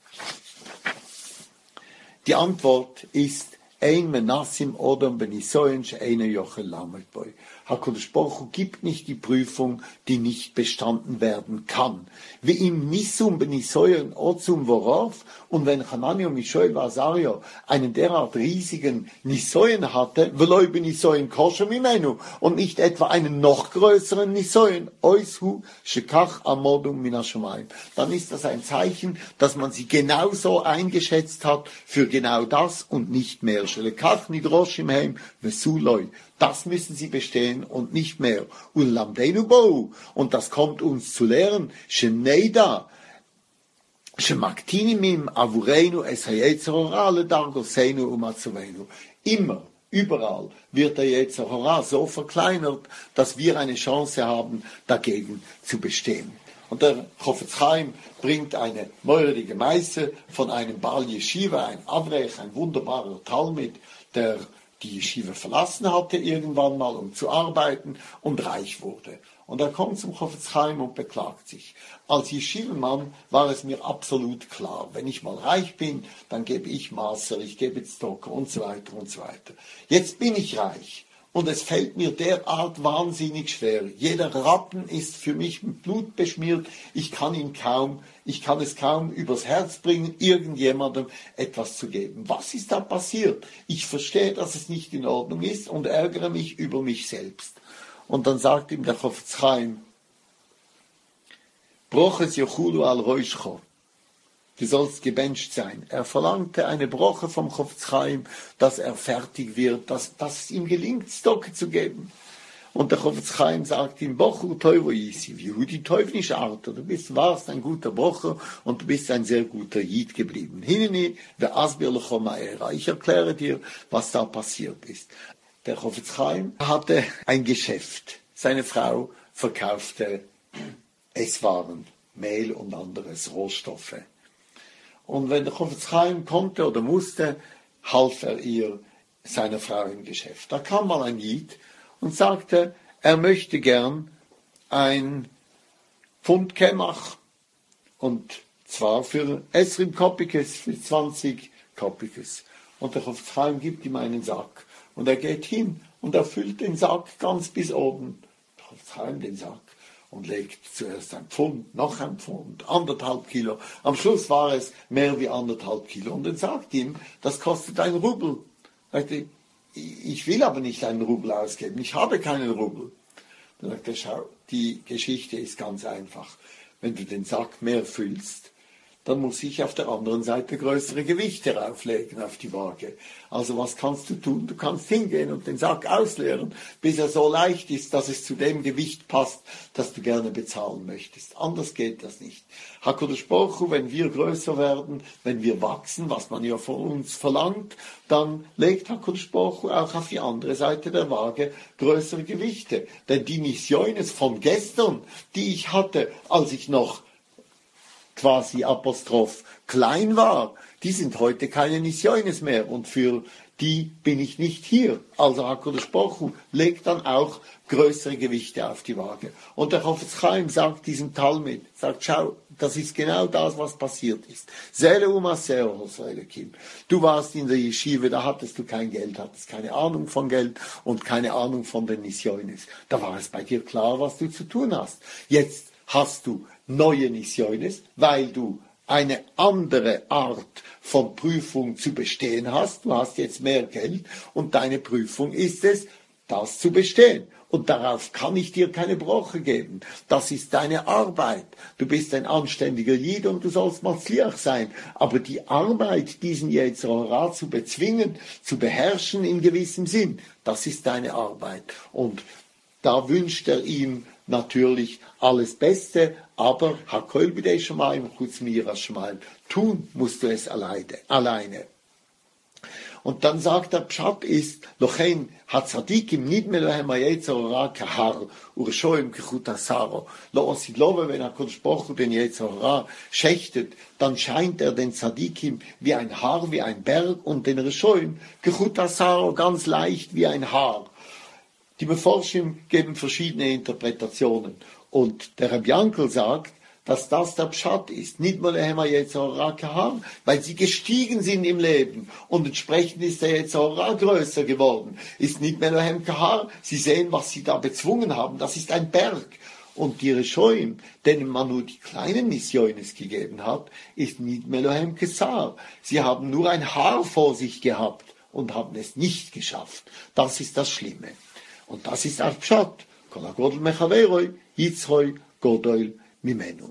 [SPEAKER 1] Die Antwort ist: Ein Menassim Odom Benisoyen she'eino yochel lamed boi. HaKadosh Baruch Hu gibt nicht die Prüfung, die nicht bestanden werden kann. Wie im Nisum Benisoyen Ozum Worav, und wenn Hanania, Mishael und Azaria einen derart riesigen Nisoyen hatte, veloi benisoyen kosher mimenu, und nicht etwa einen noch größeren Nisoyen, oishu shekach amodum minashamayim, dann ist das ein Zeichen, dass man sie genauso eingeschätzt hat für genau das und nicht mehr. Shelekach nidrosh imheim vesuloi. Das müssen sie bestehen und nicht mehr. Ulamdeinu bo. Und das kommt uns zu lehren. Sheneida. Shemaktinimim avureinu es hayetzer hara ledargoseinu umatzuvenu. Immer, überall wird der Yetzer Hara so verkleinert, dass wir eine Chance haben, dagegen zu bestehen. Und der Chofetz Chaim bringt eine meuredige Meise von einem Baal Yeshiva, ein Avrech, ein wunderbarer Talmid, der die Yeshiva verlassen hatte irgendwann mal, um zu arbeiten, und reich wurde. Und er kommt zum Chofetz Chaim und beklagt sich: Als Yeshiva-Mann war es mir absolut klar, wenn ich mal reich bin, dann gebe ich Maser, ich gebe Stocker und so weiter und so weiter. Jetzt bin ich reich. Und es fällt mir derart wahnsinnig schwer. Jeder Rappen ist für mich mit Blut beschmiert. Ich kann ihn kaum, ich kann es kaum übers Herz bringen, irgendjemandem etwas zu geben. Was ist da passiert? Ich verstehe, dass es nicht in Ordnung ist und ärgere mich über mich selbst. Und dann sagt ihm der Chofetz Chaim: Broches Yochulu al Roishcho. Du sollst gebencht sein. Er verlangte eine Broche vom Chofetz Chaim, dass er fertig wird, dass, dass es ihm gelingt, Stocke zu geben. Und der Chofetz Chaim sagt ihm: Bochu teuvo yisiv, Yehudi teufnisch Arter. Du bist, warst ein guter Brocher und du bist ein sehr guter Jid geblieben. Hineni ve asbir lecho ma'era. Ich erkläre dir, was da passiert ist. Der Chofetz Chaim hatte ein Geschäft. Seine Frau verkaufte Es waren Mehl und anderes Rohstoffe. Und wenn der Chofetz Chaim konnte oder musste, half er ihr, seiner Frau im Geschäft. Da kam mal ein Jid und sagte, er möchte gern ein Pfund Kemach, und zwar für Esrim Kopikes, für zwanzig Kopikes. Und der Chofetz Chaim gibt ihm einen Sack. Und er geht hin und er füllt den Sack ganz bis oben. Der Chofetz Chaim den Sack und legt zuerst ein Pfund, noch ein Pfund, anderthalb Kilo. Am Schluss war es mehr wie anderthalb Kilo. Und dann sagt ihm, das kostet ein Rubel. Sagte, ich will aber nicht einen Rubel ausgeben, ich habe keinen Rubel. Dann sagt er, schau, die Geschichte ist ganz einfach. Wenn du den Sack mehr füllst, dann muss ich auf der anderen Seite größere Gewichte rauflegen auf die Waage. Also was kannst du tun? Du kannst hingehen und den Sack ausleeren, bis er so leicht ist, dass es zu dem Gewicht passt, das du gerne bezahlen möchtest. Anders geht das nicht. HaKadosh Baruch Hu, wenn wir größer werden, wenn wir wachsen, was man ja von uns verlangt, dann legt HaKadosh Baruch Hu auch auf die andere Seite der Waage größere Gewichte. Denn die Missiones von gestern, die ich hatte, als ich noch quasi Apostroph klein war, die sind heute keine Nisjoines mehr und für die bin ich nicht hier. Also HaKadosh Baruch Hu legt dann auch größere Gewichte auf die Waage. Und der Chofetz Chaim sagt diesem Talmid, sagt, schau, das ist genau das, was passiert ist. Sele umaseo, Kim. Du warst in der Yeshiva, da hattest du kein Geld, hattest keine Ahnung von Geld und keine Ahnung von den Nisjoines. Da war es bei dir klar, was du zu tun hast. Jetzt hast du neue Nisjoines, weil du eine andere Art von Prüfung zu bestehen hast. Du hast jetzt mehr Geld und deine Prüfung ist es, das zu bestehen. Und darauf kann ich dir keine Broche geben. Das ist deine Arbeit. Du bist ein anständiger Jid und du sollst Matzliach sein. Aber die Arbeit, diesen Yetzer Hara zu bezwingen, zu beherrschen in gewissem Sinn, das ist deine Arbeit. Und da wünscht er ihm natürlich alles Beste, aber Hakol bidei Shamayim chutz miras Shamayim. Tun musst du es alleine. alleine. Und dann sagt er, Pshat ist, Lochein hat Tzadikim nit melohem ha-Yetzer Hara kahar urshoim kechut asaro. Lo osid love, wenn HaKadosh Baruch Hu den Yetzer Hara schächtet, dann scheint er den Tzadikim wie ein Haar, wie ein Berg und den Reshoim kechut asaro ganz leicht wie ein Haar. Die Meforschim geben verschiedene Interpretationen. Und der Reb Yankel sagt, dass das der Pshat ist. Nicht mal der Hema Yetzer Hara kahar, weil sie gestiegen sind im Leben. Und entsprechend ist der Yetzer Hara größer geworden. Ist nicht mehr der Hem kahar. Sie sehen, was sie da bezwungen haben. Das ist ein Berg. Und die Reshoim, denen man nur die kleinen Nisjoines gegeben hat, ist nicht mehr der Hem Kesar. Sie haben nur ein Haar vor sich gehabt und haben es nicht geschafft. Das ist das Schlimme. Und das ist ein Pshat. Kol hagodol mechaveroi, yitzroi godol mimenu.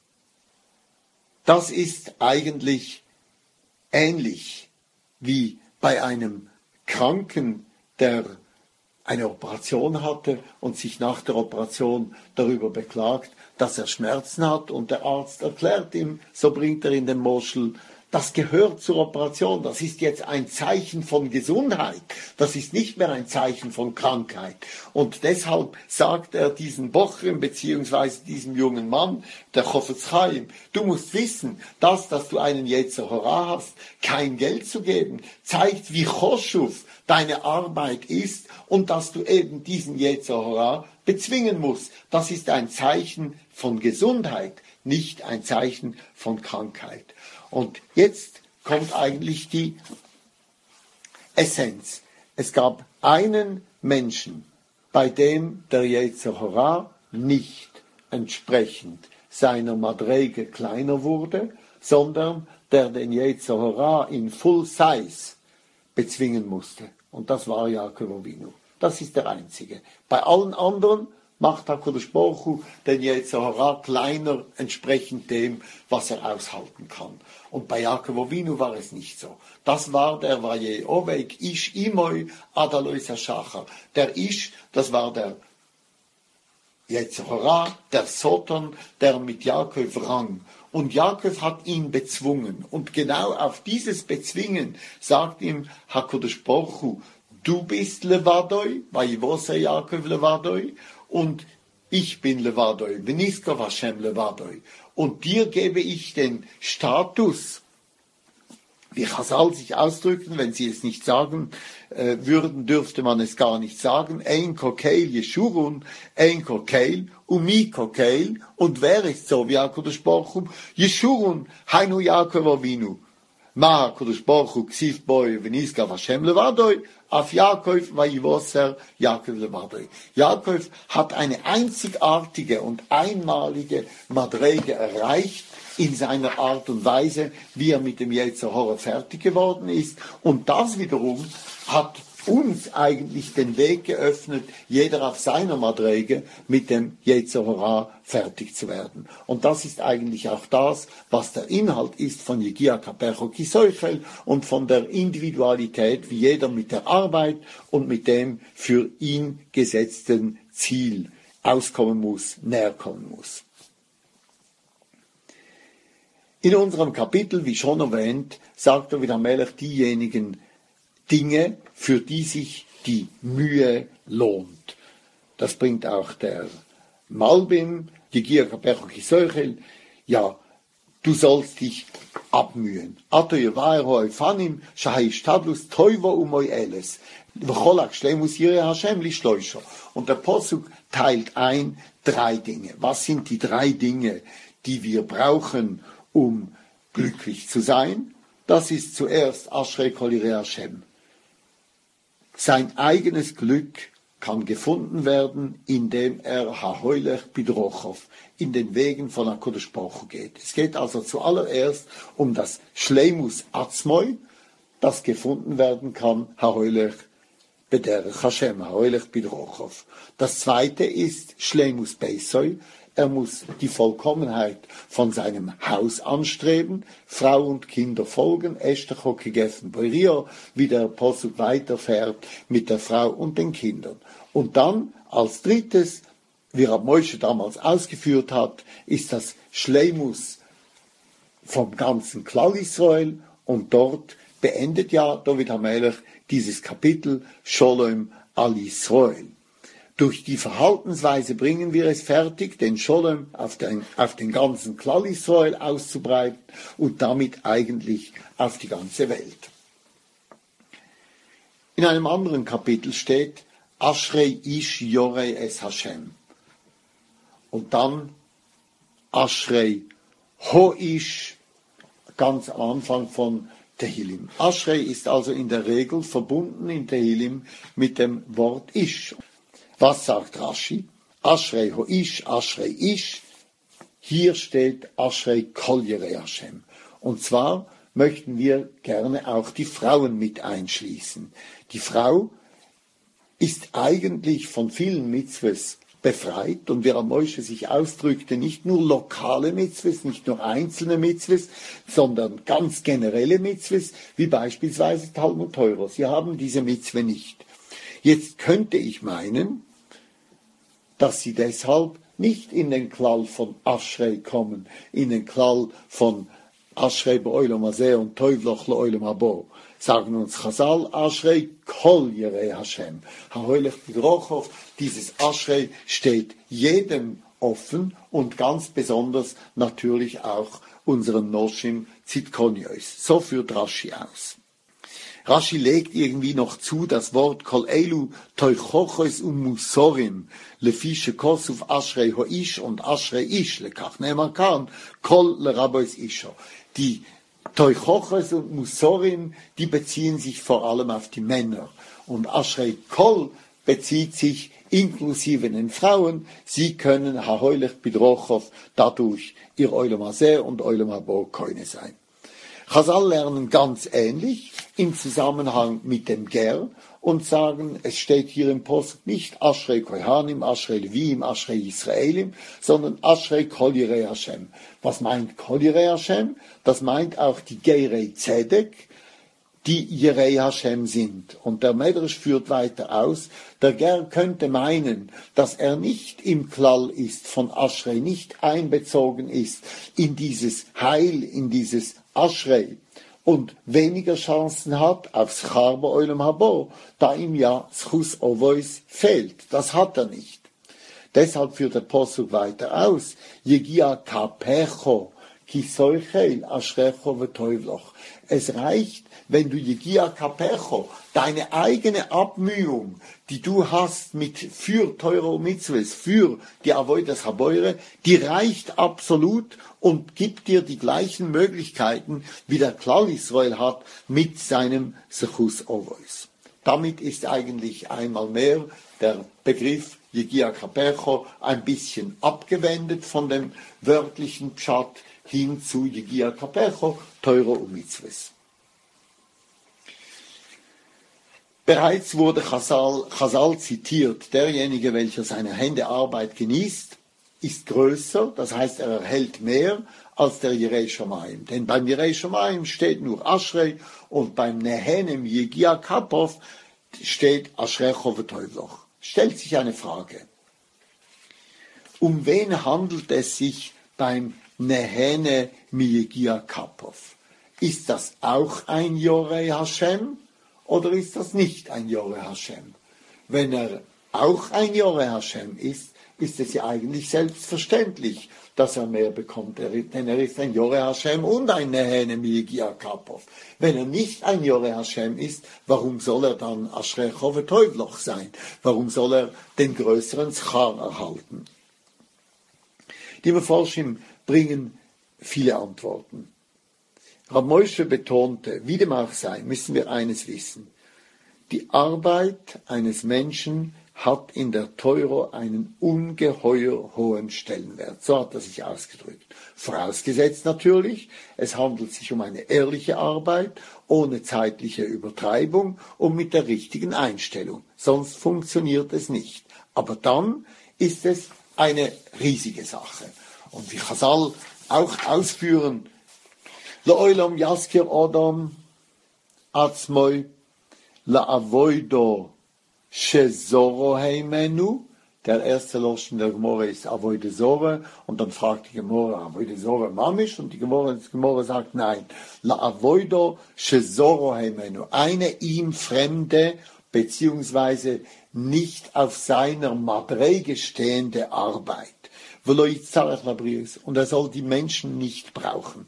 [SPEAKER 1] Das ist eigentlich ähnlich wie bei einem Kranken, der eine Operation hatte und sich nach der Operation darüber beklagt, dass er Schmerzen hat, und der Arzt erklärt ihm, so bringt er in den Moschel, das gehört zur Operation, das ist jetzt ein Zeichen von Gesundheit, das ist nicht mehr ein Zeichen von Krankheit. Und deshalb sagt er diesen Bochrim beziehungsweise diesem jungen Mann, der Chofetz Chaim, du musst wissen, dass, dass du einen Yetzer Hara hast, kein Geld zu geben, zeigt, wie choshuv deine Arbeit ist und dass du eben diesen Yetzer Hara bezwingen musst. Das ist ein Zeichen von Gesundheit, nicht ein Zeichen von Krankheit. Und jetzt kommt eigentlich die Essenz. Es gab einen Menschen, bei dem der Yetzer Hara nicht entsprechend seiner Madrege kleiner wurde, sondern der den Yetzer Hara in Full Size bezwingen musste. Und das war Yaakov Avinu. Das ist der einzige. Bei allen anderen macht HaKadosh Baruch Hu den Yetzer Hara kleiner, entsprechend dem, was er aushalten kann. Und bei Yaakov Avinu war es nicht so. Das war der Vaye Ovek Ish Imoi Adalois HaShachar. Der Ish, das war der Yetzer Hara, der Soton, der mit Yaakov rang. Und Yaakov hat ihn bezwungen. Und genau auf dieses Bezwingen sagt ihm HaKadosh Baruch Hu, du bist Levadoi, Vayivose Yaakov Levadoi, und ich bin Levadoi, Veniska Vashem Levadoi. Und dir gebe ich den Status, wie Chazal sich ausdrücken, wenn sie es nicht sagen äh, würden, dürfte man es gar nicht sagen. Ein Kokeil Jeshurun, ein Kokeil, Umi Kokeil. Und wer ist so wie HaKadosh Baruch Hu? Jeshurun, Hainu Yaakov Avinu. Ma HaKadosh Baruch Hu, Ksiv Boi, Veniska Vashem Levadoi, Af Yaakov Vayivoser Yaakov Levadoi. Yaakov hat eine einzigartige und einmalige Madrege erreicht, in seiner Art und Weise, wie er mit dem Yetzer Hara fertig geworden ist. Und das wiederum hat uns eigentlich den Weg geöffnet, jeder auf seiner Madrege mit dem Yetzer Hara fertig zu werden. Und das ist eigentlich auch das, was der Inhalt ist von Yegia Kapecho Kisoichel und von der Individualität, wie jeder mit der Arbeit und mit dem für ihn gesetzten Ziel auskommen muss, näher kommen muss. In unserem Kapitel, wie schon erwähnt, sagt David HaMelech diejenigen Dinge, für die sich die Mühe lohnt. Das bringt auch der Malbim, Yegia Kapecho Kisoichel, ja, du sollst dich abmühen. Ato yevaer ho efanim, shahai shtadlus toivo umoi eles. V'cholak shleimus yireh Hashem lishloisho. Und der Posuk teilt ein drei Dinge. Was sind die drei Dinge, die wir brauchen, um glücklich zu sein? Das ist zuerst Ashrei Kol Yireh Hashem. Sein eigenes Glück kann gefunden werden, indem er Hahoilech Bidrochov in den Wegen von HaKadosh Baruch Hu geht. Es geht also zuallererst um das Shleimus Atzmoi, das gefunden werden kann, Hahoilech Bederech Hashem, Hahoilech Bidrochov. Das zweite ist Shleimus Beisoi. Er muss die Vollkommenheit von seinem Haus anstreben, Frau und Kinder folgen, Eshtecho gegessen Berir, wie der Posuk weiterfährt mit der Frau und den Kindern. Und dann als drittes, wie Rab Moshe damals ausgeführt hat, ist das Shleimus vom ganzen Klal Israel, und dort beendet ja David HaMelech dieses Kapitel Sholem al Israel. Durch die Verhaltensweise bringen wir es fertig, den Scholem auf den, auf den ganzen Klal Israel auszubreiten und damit eigentlich auf die ganze Welt. In einem anderen Kapitel steht, Ashrei ish yorei es Hashem. Und dann Ashrei ho ish, ganz am Anfang von Tehillim. Ashrei ist also in der Regel verbunden in Tehillim mit dem Wort ish. Was sagt Rashi? Ashrei ho ish, Ashrei ish. Hier steht Ashrei Kol Yireh Hashem. Und zwar möchten wir gerne auch die Frauen mit einschließen. Die Frau ist eigentlich von vielen Mitzvahs befreit, und wie Rab Moshe sich ausdrückte, nicht nur lokale Mitzvahs, nicht nur einzelne Mitzvahs, sondern ganz generelle Mitzvahs, wie beispielsweise Talmud Teuro. Sie haben diese Mitzvah nicht. Jetzt könnte ich meinen, dass sie deshalb nicht in den Klal von Ashrei kommen, in den Klal von Ashrei be'olam hazeh und Toivloch le'olam habo. Sagen uns Chazal, Ashrei Kol Yireh Hashem. Hahoilech Bidrochov, dieses Ashrei steht jedem offen und ganz besonders natürlich auch unseren Noshim Zitkonios. So führt Rashi aus. Rashi legt irgendwie noch zu, das Wort Kol Elu Teuchochos und Musorim lefische Kosuf Ashrei Hoish und Ashrei Ish lekach neman kan Kol lerabois Isho. Die Teuchochos und Musorim, die beziehen sich vor allem auf die Männer, und Ashrei Kol bezieht sich inklusive den Frauen. Sie können Hahoilech Bidrochov dadurch ihr Olam Hazeh und Olam Habo Koine sein. Chazal lernen ganz ähnlich im Zusammenhang mit dem Ger und sagen, es steht hier im Post nicht Ashrei Kohanim, Ashrei Levim, Ashrei Israelim, sondern Ashrei Kol Yireh Hashem. Was meint Kol Yireh Hashem? Das meint auch die Geirei Zedek, die Yireh Hashem sind. Und der Medrash führt weiter aus, der Ger könnte meinen, dass er nicht im Klal ist von Ashrei, nicht einbezogen ist in dieses Heil, in dieses Ashrei, und weniger Chancen hat auf Schar be'olam habo, da ihm ja Schus Ovois fehlt. Das hat er nicht. Deshalb führt der Posuk weiter aus. Yegia kapecho, kisoichel, ashrecho v'toivloch. Es reicht, wenn du Yegia kapecho, deine eigene Abmühung, die du hast mit für teure Mitzvahs, für die Avodas Haboire, die reicht absolut und gibt dir die gleichen Möglichkeiten, wie der Klal Israel hat mit seinem Sechus Ovois. Damit ist eigentlich einmal mehr der Begriff Yegia Kapecho ein bisschen abgewendet von dem wörtlichen Pshat hin zu Yegia Kapecho, teure Mitzvahs. Bereits wurde Chazal, Chazal zitiert, derjenige, welcher seine Händearbeit genießt, ist größer, das heißt, er erhält mehr als der Yirei Shamayim. Denn beim Yirei Shamayim steht nur Ashrei und beim Nehenem Yegia Kapov steht Ashrecho v'Toivloch. Stellt sich eine Frage. Um wen handelt es sich beim Nehene Yegia Kapov? Ist das auch ein Yorei Hashem? Oder ist das nicht ein Yorei Hashem? Wenn er auch ein Yorei Hashem ist, ist es ja eigentlich selbstverständlich, dass er mehr bekommt, denn er ist ein Yorei Hashem und ein Nehene Yegia Kapov. Wenn er nicht ein Yorei Hashem ist, warum soll er dann Ashrecho v'Toivloch sein? Warum soll er den größeren Schar erhalten? Die Meforschim bringen viele Antworten. Rab Moshe betonte, wie dem auch sei, müssen wir eines wissen. Die Arbeit eines Menschen hat in der Teuro einen ungeheuer hohen Stellenwert. So hat er sich ausgedrückt. Vorausgesetzt natürlich, es handelt sich um eine ehrliche Arbeit, ohne zeitliche Übertreibung und mit der richtigen Einstellung. Sonst funktioniert es nicht. Aber dann ist es eine riesige Sache. Und wie Chazal auch ausführen, La'olam yaskir Adam atzmoi la'avoido shezoro heimenu. Der erste Loschen der Gemorre ist Avoide Sore und dann fragt die Gemorre Avoide Sore Mamisch und die Gemorre, die Gemorre sagt nein. La'avoido shezoro heimenu. Eine ihm fremde beziehungsweise nicht auf seiner Madrege stehende Arbeit. Und er soll die Menschen nicht brauchen.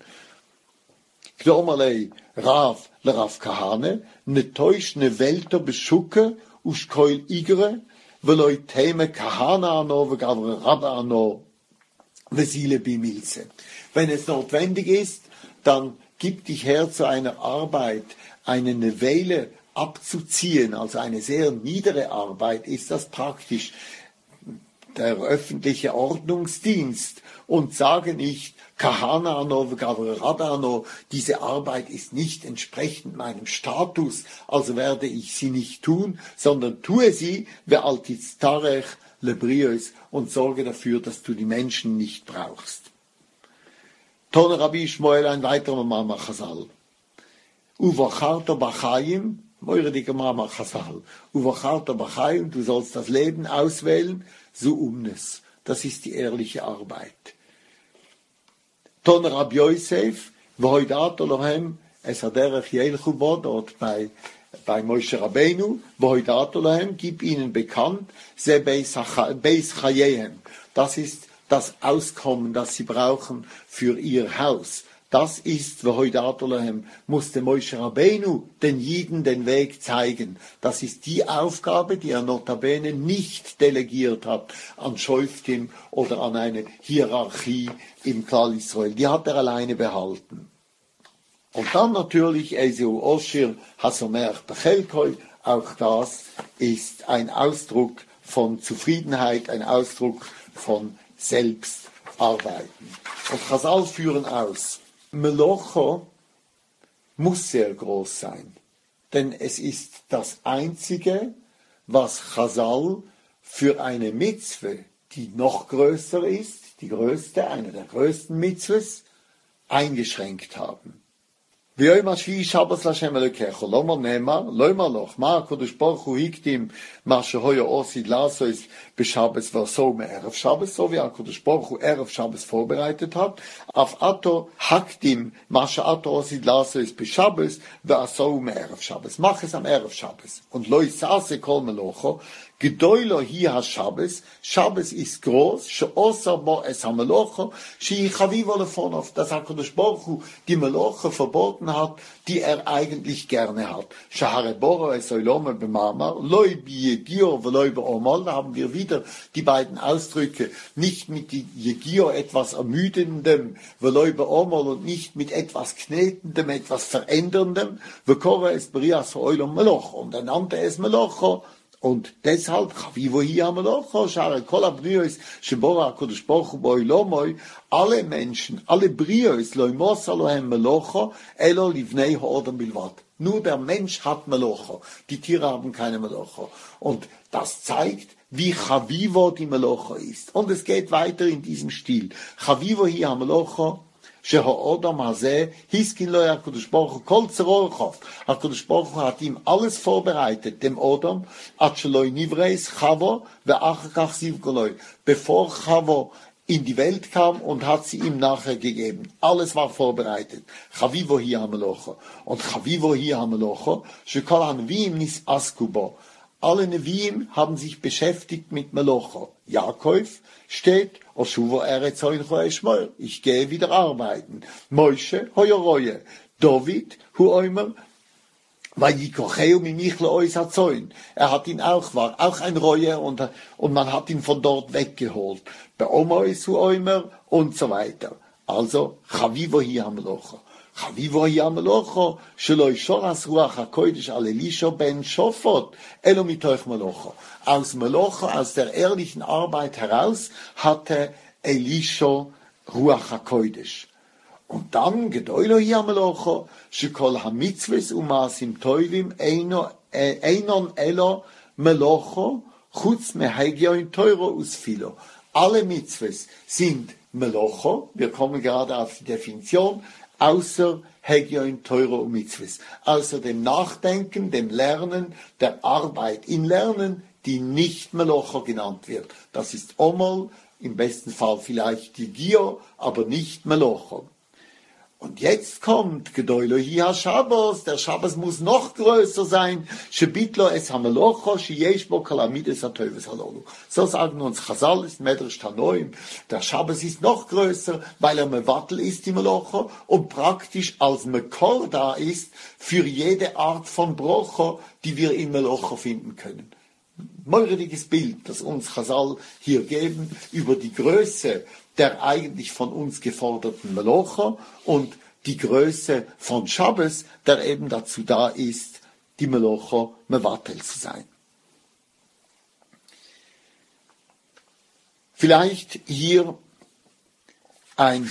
[SPEAKER 1] Klomalei Rav le Rav Kahane, ne täusch ne Welter beschucke, uschkoil igre, veloi Theme Kahana ano, vegavre Rabbe ano, vesile bimilze. Wenn es notwendig ist, dann gib dich her zu einer Arbeit, eine Nevele abzuziehen, also eine sehr niedere Arbeit, ist das praktisch der öffentliche Ordnungsdienst und sage nicht, Kahana ano, vegavre Rabbe ano, diese Arbeit ist nicht entsprechend meinem Status, also werde ich sie nicht tun, sondern tue sie, wer altitztarech lebrios und sorge dafür, dass du die Menschen nicht brauchst. Ton Rabbi Shmuel, ein weiterer Mama Chazal. Uvacharta bachayim, moire dicke Mama Chazal. Uvacharta bachayim, du sollst das Leben auswählen, so umnes. Das ist die ehrliche Arbeit. Ton Rabbi Yosef, v'hoidat Elohem, es haderech yelchu bo, dort bei, bei Moshe Rabbeinu, v'hoidat Elohem, gib ihnen bekannt, se beis chayehem. Das ist das Auskommen, das sie brauchen für ihr Haus. Das ist, v'hoidat Elohem, musste Moshe Rabbeinu den Jiden den Weg zeigen. Das ist die Aufgabe, die er notabene nicht delegiert hat an Schoftim oder an eine Hierarchie im Klal Israel. Die hat er alleine behalten. Und dann natürlich Eseu Oshir Hasomer Bechelkoi. Auch das ist ein Ausdruck von Zufriedenheit, ein Ausdruck von Selbstarbeiten. Und Chazal führen aus, Melocho muss sehr groß sein, denn es ist das Einzige, was Chazal für eine Mitzwe, die noch größer ist, die größte, eine der größten Mitzwes, eingeschränkt haben. ויום השביעי שבס להשם אלוקיך, לא נאמר, לא מלוך, מה הקדוש ברוך הוא הקדים מה שהויה עושית לעשות בשבס ועשו מערב שבס, so wie הקדוש ברוך הוא ערב שבס vorbereitet hat, אף אתו הקדים מה שאתו עושית לעשות בשבס ועשו מערב שבס. mach es am ערב שבס. Und לא יסעשה כל מלוכו, Gedoilo hi ha-Shabbos, Shabbos ist groß, she'osa bo es ha-Melocha, she'i chavivo lefonov, dass HaKadosh Baruch Hu die Meloche verboten hat, die er eigentlich gerne hat. Shehare boro es oilome b'mamar, loi bi-Yegio v'loi be'omol, da haben wir wieder die beiden Ausdrücke, nicht mit die Yegio etwas Ermüdendem, v'loi be'omol und nicht mit etwas Knetendem, etwas Veränderndem, v'kore es b'rias oilom Melocha, und er nannte es Melocha. Und deshalb, wie wo hier haben wir noch, schare kol abrios, shebora kodesh bochu boi lomoi, alle Menschen, alle Brios, loimos alohem melocha, elo livnei ho'odam bilvat. Nur der Mensch hat Melocha, die Tiere haben keine Melocha. Und das zeigt, wie chavivo die Melocha ist. Und es geht weiter in diesem Stil. Chavivo hier haben Melocha, שהאדם הזה, הסכין לו הקדוש ברוך הוא כל צרור חוף. הקדוש ברוך הוא hat ihm alles vorbereitet, dem Adam, עד שלא נברא חווה, ואחר כך זיווגלוי. Bevor Chavo in die Welt kam und hat sie ihm nachher gegeben. Alles war vorbereitet. Chavivo hi ha-Melocha. Und Chavivo hi ha-Melocha, shekol ha-Neviim nis askubo. Alle Neviim haben sich beschäftigt mit Melocha. Jakob steht, Oshuvo eretz hoincho eschmoir. Ich gehe wieder arbeiten. Moshe hoyoroye. David hu oimer. Vayikocheu mimichle ois hazoin. Er hat ihn auch, war auch ein Reue und, und man hat ihn von dort weggeholt. Bei Omois hu oimer und so weiter. Also, chavivo hi ha-Melocha. Chavivo hi ha-Melocha, shelo ishoras ruach ha-kodesh al Elisha ben Shofot, elo mitoich Melocha. Aus Melocha, aus der ehrlichen Arbeit heraus, hatte Elisha ruach ha-kodesh. Und dann, gedoilo hi ha-Melocha, shekol ha-mitzvahs u'maasim toivim einon elo Melocha, chutz mehagioin teuro usfilo. Alle Mitzvahs sind Melocha, wir kommen gerade auf die Definition, außer Hegioin, Teuro und Mitzvahs, außer dem Nachdenken, dem Lernen, der Arbeit in Lernen, die nicht Melocha genannt wird. Das ist Omol, im besten Fall vielleicht die Gio, aber nicht Melocha. Und jetzt kommt Gedoilo hi ha-Shabbos, der Shabbos muss noch größer sein, shebitlo es ha-Melocha, sheyesh bo kalamides ha-Toves halolu. So sagen uns Chazal, ist Medrash Tanoim, der Shabbos ist noch größer, weil er mevatel ist, die Melocha, und praktisch als Mekor da ist, für jede Art von Brocha, die wir in Melocha finden können. Meurediges Bild, das uns Chazal hier geben, über die Größe der eigentlich von uns geforderten Melocha und die Größe von Shabbos, der eben dazu da ist, die Melocha mevatel zu sein. Vielleicht hier ein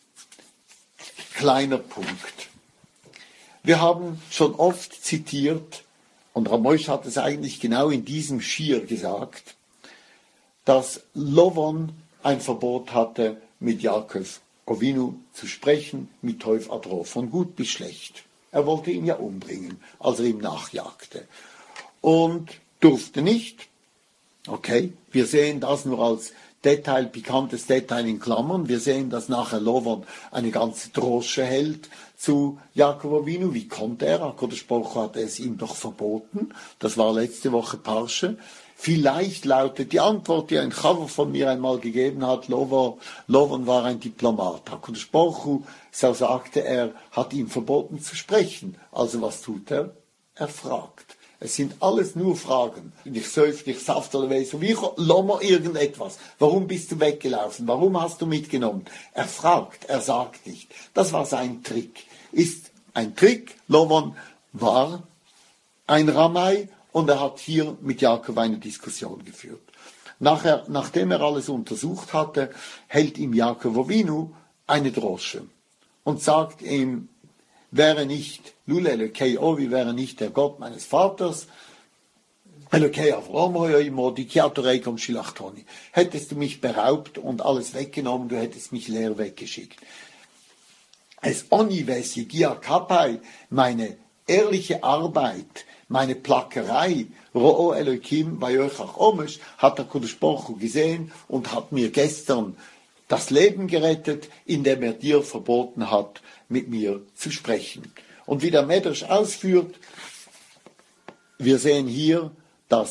[SPEAKER 1] kleiner Punkt. Wir haben schon oft zitiert, und Ramosh hat es eigentlich genau in diesem Schir gesagt, dass Lovon ein Verbot hatte, mit Jakob Avinu zu sprechen, mit Teuf Adro, von gut bis schlecht. Er wollte ihn ja umbringen, als er ihm nachjagte. Und durfte nicht. Okay, wir sehen das nur als Detail, pikantes Detail in Klammern. Wir sehen, dass nachher Lovon eine ganze Drosche hält zu Jakob Avinu. Wie konnte er? HaKadosh Baruch Hu hatte es ihm doch verboten. Das war letzte Woche Parsche. Vielleicht lautet die Antwort, die ein Chaver von mir einmal gegeben hat, Lovon, Lovon war ein Diplomat. HaKadosh Baruch Hu, so sagte er, hat ihm verboten zu sprechen. Also was tut er? Er fragt. Es sind alles nur Fragen. Ich söfte, ich safte, wie lommer irgendetwas. Warum bist du weggelaufen? Warum hast du mitgenommen? Er fragt, er sagt nicht. Das war sein Trick. Ist ein Trick. Lovon war ein Ramai und er hat hier mit Jakob eine Diskussion geführt. Nachher, nachdem er alles untersucht hatte, hält ihm Jakob Avinu eine Drosche und sagt ihm, wäre nicht Lule Elokei Ovi, wäre nicht der Gott meines Vaters, Elokei Avrom Hoyoimo, die Kiatoreikom Shilachtoni. Hättest du mich beraubt und alles weggenommen, du hättest mich leer weggeschickt. Es Oni Vesi Gia Kapai, meine ehrliche Arbeit, meine Plackerei, Ro'o Elokim Vayochach Omesh, hat der HaKadosh Baruch Hu gesehen und hat mir gestern das Leben gerettet, indem er dir verboten hat, mit mir zu sprechen. Und wie der Medrash ausführt, wir sehen hier, dass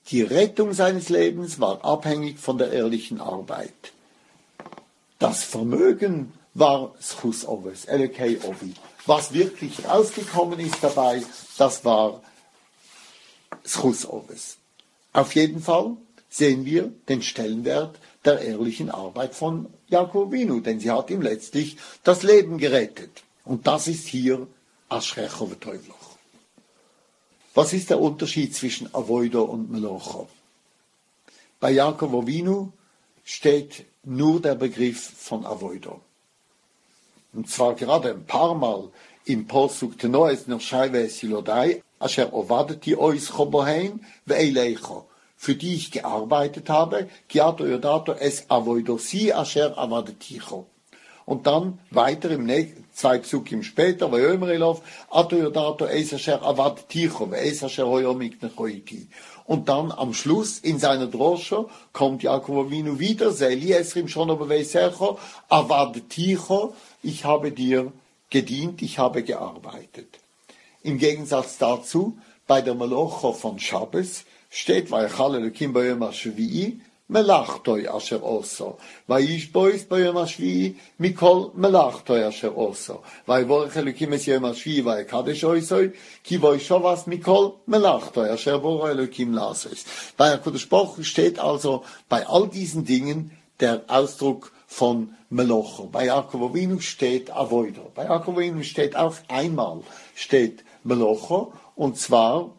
[SPEAKER 1] Die Rettung seines Lebens war abhängig von der ehrlichen Arbeit. Das Vermögen war Schus Oves, Elokei Ovi. Was wirklich rausgekommen ist dabei, das war Schus Oves. Auf jeden Fall sehen wir den Stellenwert der ehrlichen Arbeit von Jakob Avinu, denn sie hat ihm letztlich das Leben gerettet. Und das ist hier Aschrecho v'Teuvloch. Was ist der Unterschied zwischen Avoido und Melocho? Bei Jakob Avinu steht nur der Begriff von Avoido. Und zwar gerade ein paar Mal im Posuk Tenoes Nershai ve'esilodai, asher ovadeti ois chobohein ve'eileicho, für die ich gearbeitet habe, kiato yodato es avoidosi asher avadeticho. Und dann weiter im nächsten, zwei Psukim später, ve'yomer elov, ato yodato es asher avadeticho, ve'es asher hoyomik nechoiti. Und dann am Schluss in seiner Drosche kommt Jakob Avinu wieder, Seili esrim schon aber weisecho, avadeticho, ich habe dir gedient, ich habe gearbeitet. Im Gegensatz dazu, bei der Melocho von Shabbos steht, Vayachal Elokim bayom hashvi'i, melachtoi asher oso. Vayishbois bayom hashvi'i, mikol melachtoi asher oso. Vayivorech Elokim es yom hashvi'i, vayikadesh oisoi, ki voishovas mikol melachtoi asher boro Elokim lasos. Bei HaKadosh Baruch Hu steht also bei all diesen Dingen der Ausdruck von Melocho. Bei Jakob Avinu steht Avoido. Bei Jakob Avinu steht auch einmal steht Melocho, und zwar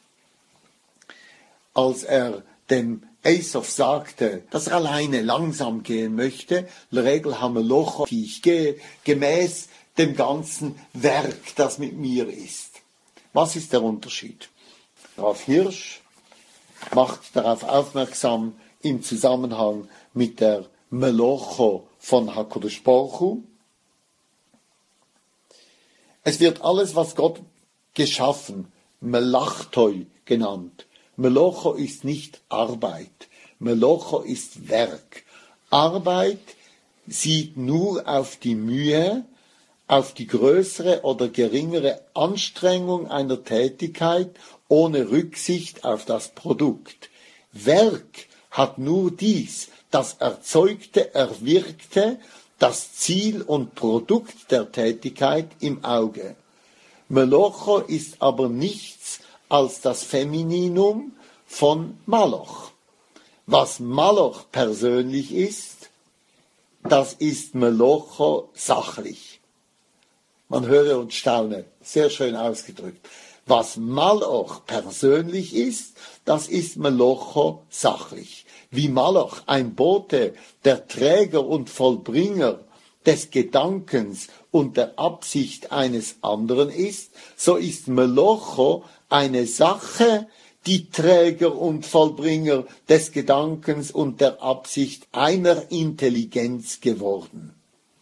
[SPEAKER 1] als er dem Esav sagte, dass er alleine langsam gehen möchte, le Regel hamelocho, die ich gehe, gemäß dem ganzen Werk, das mit mir ist. Was ist der Unterschied? Rav Hirsch macht darauf aufmerksam im Zusammenhang mit der Melocho von HaKadosh Baruch Hu. Es wird alles, was Gott geschaffen, Melachtoi genannt. Melocho ist nicht Arbeit. Melocho ist Werk. Arbeit sieht nur auf die Mühe, auf die größere oder geringere Anstrengung einer Tätigkeit ohne Rücksicht auf das Produkt. Werk hat nur dies, das Erzeugte, Erwirkte, das Ziel und Produkt der Tätigkeit im Auge. Melocho ist aber nichts als das Femininum von Maloch. Was Maloch persönlich ist, das ist Melocho sachlich. Man höre und staune, sehr schön ausgedrückt. Was Maloch persönlich ist, das ist Melocho sachlich. Wie Maloch ein Bote, der Träger und Vollbringer des Gedankens und der Absicht eines anderen ist, so ist Melocho eine Sache, die Träger und Vollbringer des Gedankens und der Absicht einer Intelligenz geworden.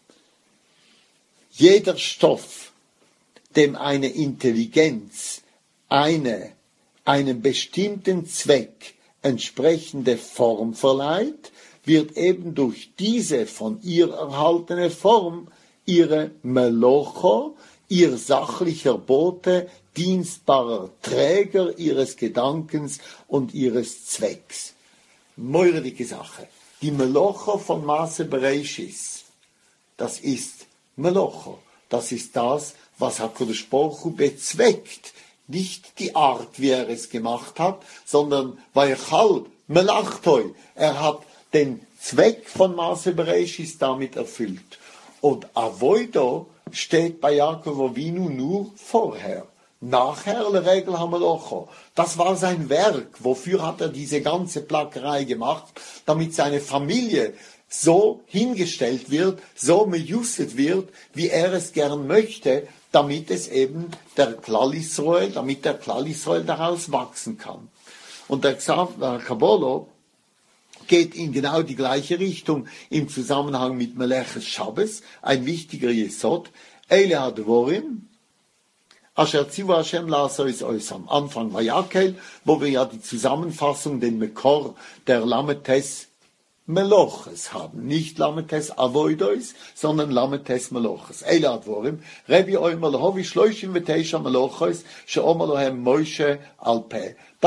[SPEAKER 1] Jeder Stoff, dem eine Intelligenz eine, einem bestimmten Zweck entsprechende Form verleiht, wird eben durch diese von ihr erhaltene Form ihre Melocho, ihr sachlicher Bote, dienstbarer Träger ihres Gedankens und ihres Zwecks. Moiredige Sache. Die Melocho von Maase Bereishis, das ist Melocho. Das ist das, was HaKadosh Baruch Hu bezweckt. Nicht die Art, wie er es gemacht hat, sondern Vayachal Melachtoi. Er hat den Zweck von Maase Bereishis damit erfüllt. Und Avoido steht bei Jakob Avinu nur vorher. Nachher, le Regel Hamelocho. Das war sein Werk. Wofür hat er diese ganze Plackerei gemacht? Damit seine Familie so hingestellt wird, so mejusset wird, wie er es gern möchte, damit es eben der Klal Yisrael, damit der Klal Yisrael daraus wachsen kann. Und der Kabolo geht in genau die gleiche Richtung im Zusammenhang mit Meleches Shabbos, ein wichtiger Yesod. Eile Hadvorim, Asher Tzivu Hashem Lasois Ois am Anfang Vayakel, wo wir ja die Zusammenfassung, den Mekor der Lametes Meloches haben. Nicht Lametes Avoidois, sondern Lametes Meloches. Eile Hadvorim, Rebi Oimer Lehovi Shloishim V'Teisha Meloches, She'omer Lohem Moshe Alpeh. Das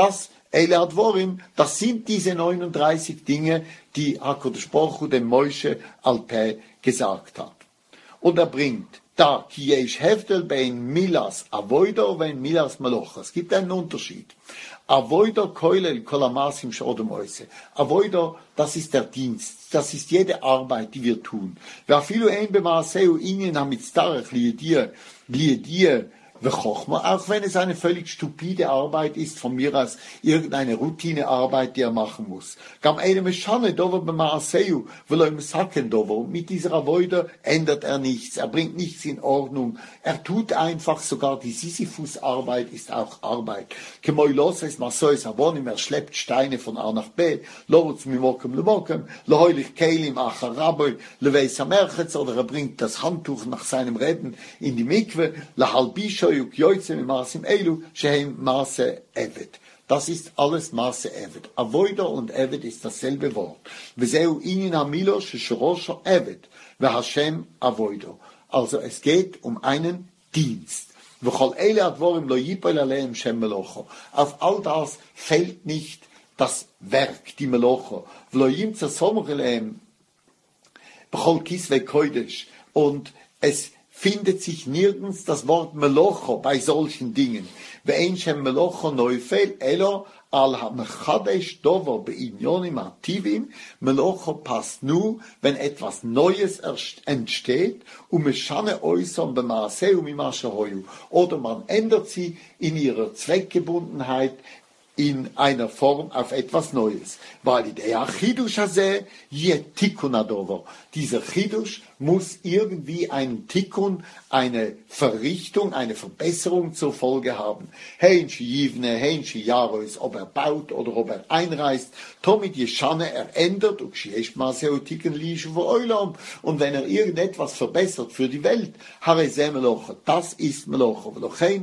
[SPEAKER 1] Eile Advorim, das sind diese neununddreißig Dinge, die HaKadosh Baruch Hu dem Moshe Alpeh gesagt hat. Und er bringt da, ki yesh heftel bein milas avoida vein milas malocha. Es gibt einen Unterschied. Avoida koilel kolamasim shodemoise. Avoida, das ist der Dienst. Das ist jede Arbeit, die wir tun. Wer viel ein bemaaseu inen amit starach liedie, liedie, auch wenn es eine völlig stupide Arbeit ist, von mir aus irgendeine Routinearbeit, die er machen muss. Mit dieser Avoida ändert er nichts, er bringt nichts in Ordnung, er tut einfach, sogar die Sisyphus-Arbeit ist auch Arbeit. Er schleppt Steine von A nach B, oder er bringt das Handtuch nach seinem Reben in die Mikwe, das ist alles Maase Eved. Avoida und Eved ist dasselbe Wort. Also es geht um einen Dienst. Auf all das fällt nicht das Werk, die Melocha. Und es findet sich nirgends das Wort Melocha bei solchen Dingen. Melocha passt nur, wenn etwas Neues entsteht, oder man ändert sie in ihrer Zweckgebundenheit in einer Form auf etwas Neues. Weil der Chidush hazeh je Tikkun adover. Dieser Chidush muss irgendwie einen Tikkun, eine Verrichtung, eine Verbesserung zur Folge haben. Heinchi Yivne, Heinchi Yarois, ob er baut oder ob er einreist. Tomit Yeshane, er ändert, und wenn er irgendetwas verbessert für die Welt, das ist Melocha.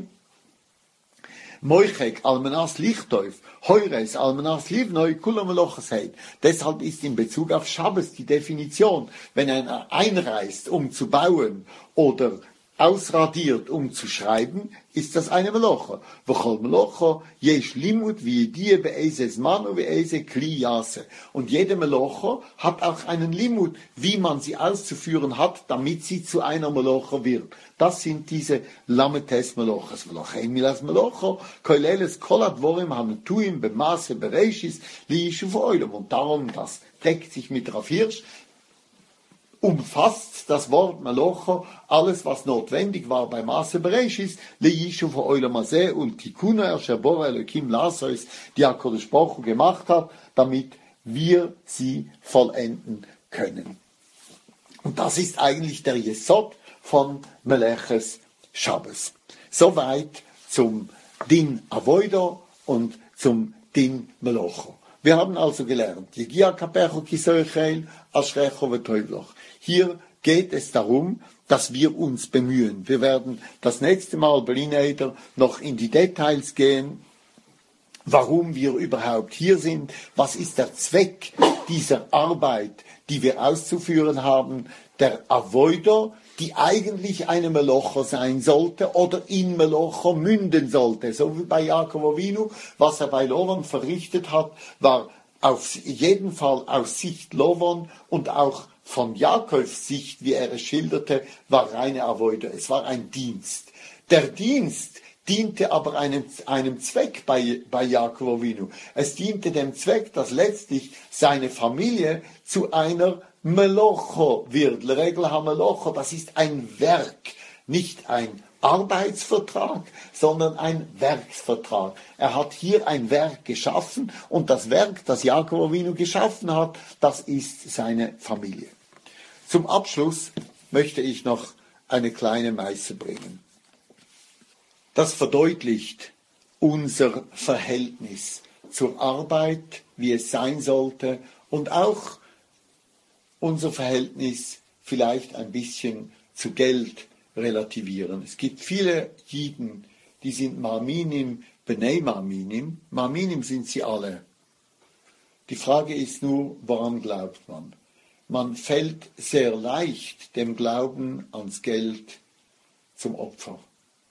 [SPEAKER 1] Moichek almanas lichtoif, heures almanas livnoi kulameloches heit. Deshalb ist in Bezug auf Schabbes die Definition, wenn einer einreist, um zu bauen oder ausradiert, um zu schreiben, ist das eine Melocha. Wochol Melocha, jesh limut wie die beeses manu beese kli yase. Und jede Melocha hat auch einen Limut, wie man sie auszuführen hat, damit sie zu einer Melocha wird. Das sind diese Lametes Melochas. Velochein milas Melocha, koileles kolat vorim hanetuim bemaase bereishis li yishuv oilem. Und darum, das deckt sich mit Rav Hirsch, umfasst das Wort Melocha alles, was notwendig war bei Maase Bereshis, le Yishuv ha'olam hazeh und Tikkuna asher bora Elokim lasois, die HaKadosh Baruch Hu gemacht hat, damit wir sie vollenden können. Und das ist eigentlich der Yesod von Meleches Shabbos. Soweit zum Din Avoida und zum Din Melocha. Wir haben also gelernt, hier geht es darum, dass wir uns bemühen. Wir werden das nächste Mal Berliner noch in die Details gehen, warum wir überhaupt hier sind, was ist der Zweck dieser Arbeit, die wir auszuführen haben, der Avoida, die eigentlich eine Melocha sein sollte oder in Melocha münden sollte. So wie bei Jakob Avinu, was er bei Lovan verrichtet hat, war auf jeden Fall aus Sicht Lovan und auch von Jakobs Sicht, wie er es schilderte, war reine Avoida. Es war ein Dienst. Der Dienst diente aber einem, einem Zweck bei, bei Jakob Avinu. Es diente dem Zweck, dass letztlich seine Familie zu einer Melocha wird. L'regel ha-Melocha, das ist ein Werk, nicht ein Arbeitsvertrag, sondern ein Werksvertrag. Er hat hier ein Werk geschaffen und das Werk, das Jakob Avinu geschaffen hat, das ist seine Familie. Zum Abschluss möchte ich noch eine kleine Meise bringen. Das verdeutlicht unser Verhältnis zur Arbeit, wie es sein sollte, und auch unser Verhältnis vielleicht ein bisschen zu Geld relativieren. Es gibt viele Jiden, die sind Marminim, Bnei Marminim. Marminim sind sie alle. Die Frage ist nur, woran glaubt man? Man fällt sehr leicht dem Glauben ans Geld zum Opfer.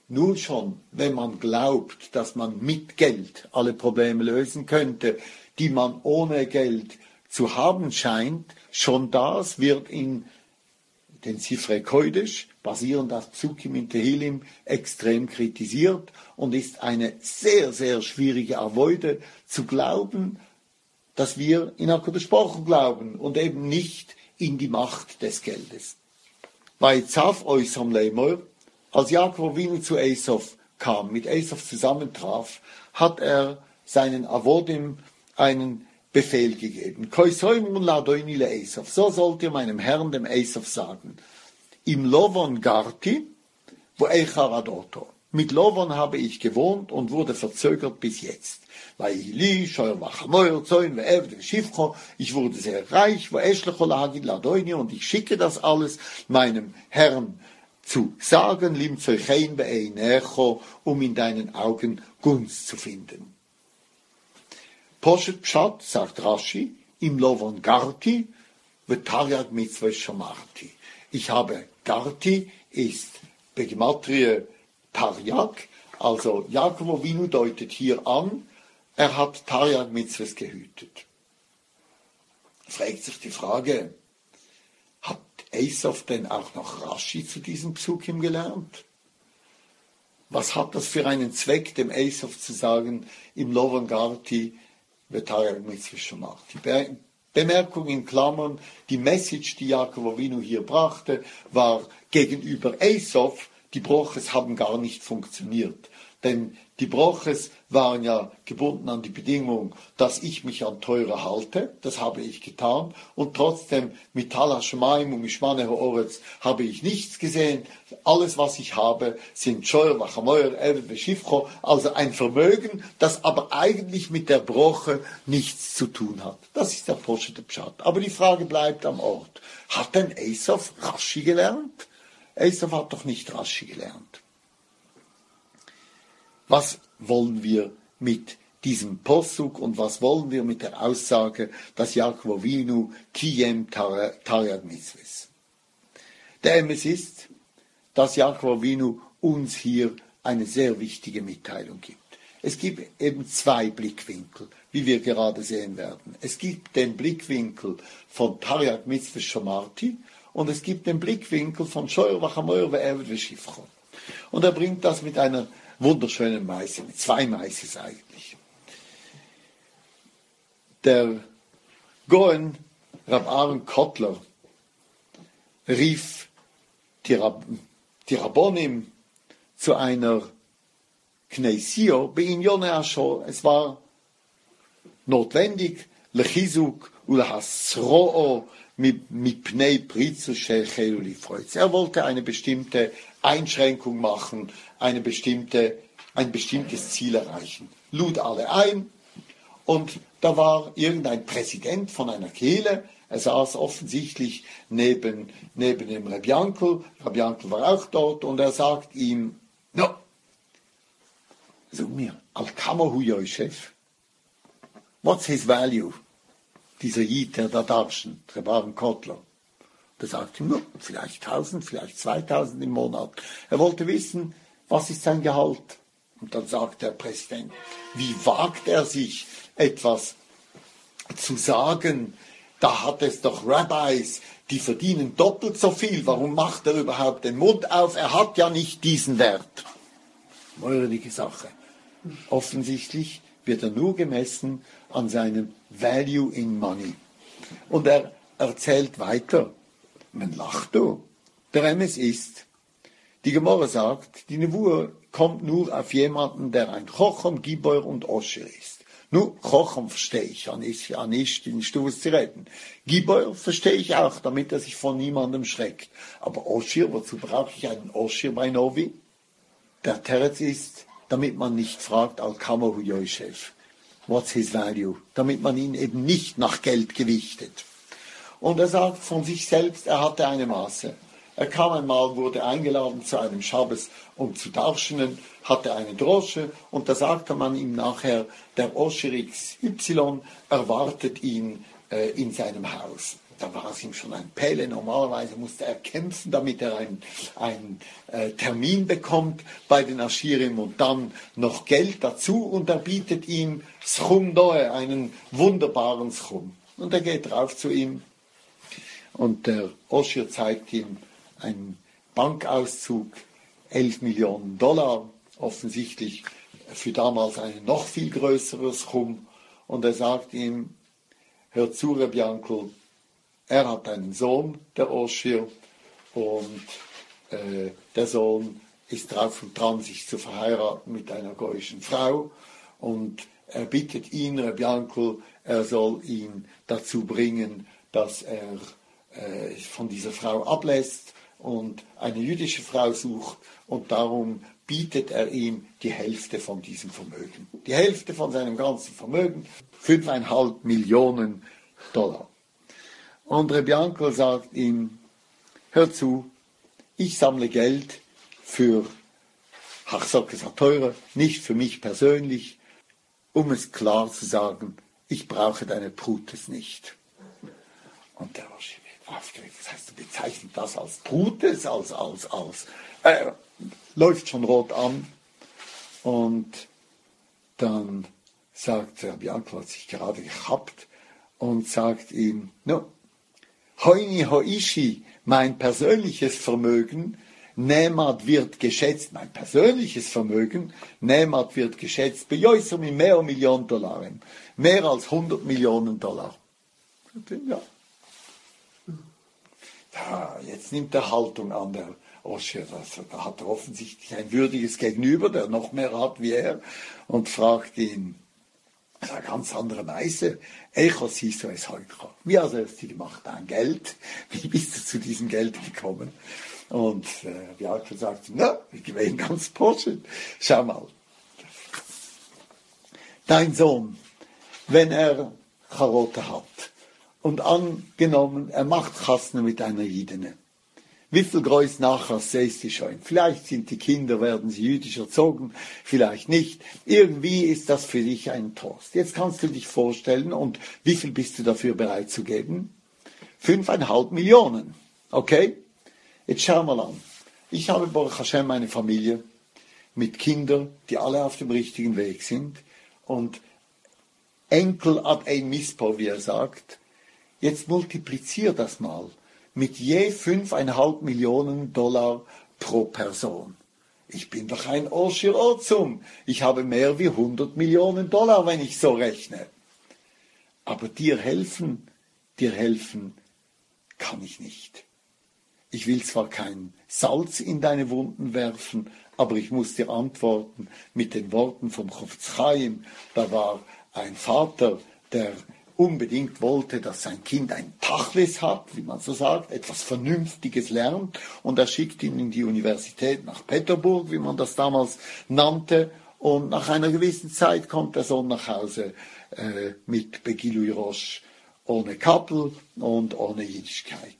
[SPEAKER 1] Nur schon, wenn man glaubt, dass man mit Geld alle Probleme lösen könnte, die man ohne Geld zu haben scheint, schon das wird in den Sifrei Kodesh, basierend auf Psukim in Tehillim, extrem kritisiert und ist eine sehr, sehr schwierige Avoide zu glauben, dass wir in HaKadosh Baruch Hu glauben und eben nicht in die Macht des Geldes. Bei Zav Oisam Leimor, als Jakob Avinu zu Esau kam, mit Esau zusammentraf, hat er seinen Avodim einen Befehl gegeben. So sollt ihr meinem Herrn, dem Esau, sagen. Im Lovon Garti, wo Eicharadoto. Mit Lovon habe ich gewohnt und wurde verzögert bis jetzt. Ich wurde sehr reich, und ich schicke das alles meinem Herrn zu sagen, um in deinen Augen Gunst zu finden. Poshet Pshat, sagt Rashi, im Lovon Garti, wird Taryag Mitzvah Shamarti. Ich habe Garti, ist Begematrie Taryag, also Jakob Avinu deutet hier an, er hat Taryag Mitzvahs gehütet. Fragt sich die Frage, hat Esau denn auch noch Rashi zu diesem Psukim gelernt? Was hat das für einen Zweck, dem Esau zu sagen, im Lovon Garti, die Bemerkung in Klammern, die Message, die Jakob Avinu hier brachte, war gegenüber Esau, die Broches haben gar nicht funktioniert. Denn die Broches waren ja gebunden an die Bedingung, dass ich mich an Teure halte, das habe ich getan, und trotzdem mit Tal HaShemaim und Mishmane Ha'oretz habe ich nichts gesehen. Alles, was ich habe, sind Scheuer, Wachamoyer, Eved, Beschifcho, also ein Vermögen, das aber eigentlich mit der Broche nichts zu tun hat. Das ist der Poshet Pshat. Aber die Frage bleibt am Ort. Hat denn Esau Rashi gelernt? Esau hat doch nicht Rashi gelernt. Was wollen wir mit diesem Posuk und was wollen wir mit der Aussage, dass Jakob Avinu Kiyem Taryag Mitzvahs? Der Emes ist, dass Jakob Avinu uns hier eine sehr wichtige Mitteilung gibt. Es gibt eben zwei Blickwinkel, wie wir gerade sehen werden. Es gibt den Blickwinkel von Taryag Mitzvahs Shamarti und es gibt den Blickwinkel von Shoyer Vachamoyer Ve'eved Ve'shifcho. Und er bringt das mit einer wunderschönen Meise, mit zwei Meises eigentlich. Der Goen Rab Aaron Kotler rief die, Rab, die Rabbonim zu einer Kneisio beinjone Ashor. Es war notwendig, lechizuk ulehasro'o mipnei pritzu shechelu lifroitz. Er wollte eine bestimmte Einschränkung machen, eine bestimmte, ein bestimmtes Ziel erreichen. Lud alle ein und da war irgendein Präsident von einer Kehle, er saß offensichtlich neben, neben dem Reb Yankel, Reb Yankel war auch dort und er sagt ihm, no, sag mir, Al-Kamahu Yosef, what's his value? Dieser Jid, der da darschen, Reb Aaron Kotler. Da sagt ihm, no, vielleicht tausend, vielleicht zweitausend im Monat. Er wollte wissen, was ist sein Gehalt? Und dann sagt der Präsident, wie wagt er sich, etwas zu sagen? Da hat es doch Rabbis, die verdienen doppelt so viel. Warum macht er überhaupt den Mund auf? Er hat ja nicht diesen Wert. Neuerliche Sache. Offensichtlich wird er nur gemessen an seinem Value in Money. Und er erzählt weiter. Man lacht du. Der Emes ist, die Gemorre sagt, die Nevuah kommt nur auf jemanden, der ein Chocham, Gibor und Osher ist. Nur Chocham verstehe ich, an ich, an ich in Stuves zu reden. Gibor verstehe ich auch, damit er sich von niemandem schreckt. Aber Osher, wozu brauche ich einen Osher bei Novi? Der Teretz ist, damit man nicht fragt, Al-Kamahu Yosef, what's his value? Damit man ihn eben nicht nach Geld gewichtet. Und er sagt von sich selbst, er hatte eine Maße. Er kam einmal, wurde eingeladen zu einem Schabbes, um zu darschenen, hatte eine Drosche und da sagte man ihm nachher, der Osher X Y erwartet ihn äh, in seinem Haus. da war es ihm schon ein Pelle. Normalerweise musste er kämpfen, damit er einen, einen äh, Termin bekommt bei den Aschirim und dann noch Geld dazu. Und er bietet ihm Schum Doe, einen wunderbaren Schum. Und er geht drauf zu ihm und der Oschir zeigt ihm einen Bankauszug, elf Millionen Dollar, offensichtlich für damals ein noch viel größeres Schum. Und er sagt ihm, hör zu, Reb Yankel, er hat einen Sohn, der Oschir, und äh, der Sohn ist drauf und dran, sich zu verheiraten mit einer goyischen Frau. Und er bittet ihn, Reb Yankel, er soll ihn dazu bringen, dass er äh, von dieser Frau ablässt und eine jüdische Frau sucht. Und darum bietet er ihm die Hälfte von diesem Vermögen. Die Hälfte von seinem ganzen Vermögen, fünfeinhalb Millionen Dollar. Und Reb Yankel sagt ihm, hör zu, ich sammle Geld für Hachsokes Teure, nicht für mich persönlich, um es klar zu sagen, ich brauche deine Brutes nicht. Und der Roshi wird aufgeregt, das heißt, du bezeichnest das als Brutes, als, als, als, äh, läuft schon rot an. Und dann sagt Reb Yankel, hat sich gerade gehabt und sagt ihm, no, Hoini Hoishi, mein persönliches Vermögen, Nemat wird geschätzt, mein persönliches Vermögen, Nemat wird geschätzt, bei euch um mehr Millionen Dollar, mehr als hundert Millionen Dollar. Ja. Ja, jetzt nimmt er Haltung an, der Oschir, da hat er offensichtlich ein würdiges Gegenüber, der noch mehr hat wie er, und fragt ihn, auf eine ganz andere Weise, Echos siehst du es heute. Wie hast du es gemacht? Dein Geld? Wie bist du zu diesem Geld gekommen? Und äh, Jakob sagt, na, ich gewinne ganz Porsche. Schau mal. Dein Sohn, wenn er Charote hat und angenommen, er macht Chasne mit einer Jidene, wie viel Groß nachher sehst du schon? Vielleicht sind die Kinder, werden sie jüdisch erzogen, vielleicht nicht. Irgendwie ist das für dich ein Trost. Jetzt kannst du dich vorstellen, und wie viel bist du dafür bereit zu geben? Fünfeinhalb Millionen. Okay? Jetzt schau mal an. Ich habe Baruch Hashem eine Familie mit Kindern, die alle auf dem richtigen Weg sind, und Enkel ad ein Mispor, wie er sagt. Jetzt multiplizier das mal mit je fünfeinhalb Millionen Dollar pro Person. Ich bin doch ein Oshir Ozum. Ich habe mehr wie hundert Millionen Dollar, wenn ich so rechne. Aber dir helfen, dir helfen kann ich nicht. Ich will zwar kein Salz in deine Wunden werfen, aber ich muss dir antworten mit den Worten vom Chofetz Chaim. Da war ein Vater, der unbedingt wollte, dass sein Kind ein Tachlis hat, wie man so sagt, etwas Vernünftiges lernt, und er schickt ihn in die Universität nach Peterburg, wie man das damals nannte, und nach einer gewissen Zeit kommt der Sohn nach Hause äh, mit Begilui Rosh, ohne Kappel und ohne Jüdischkeit.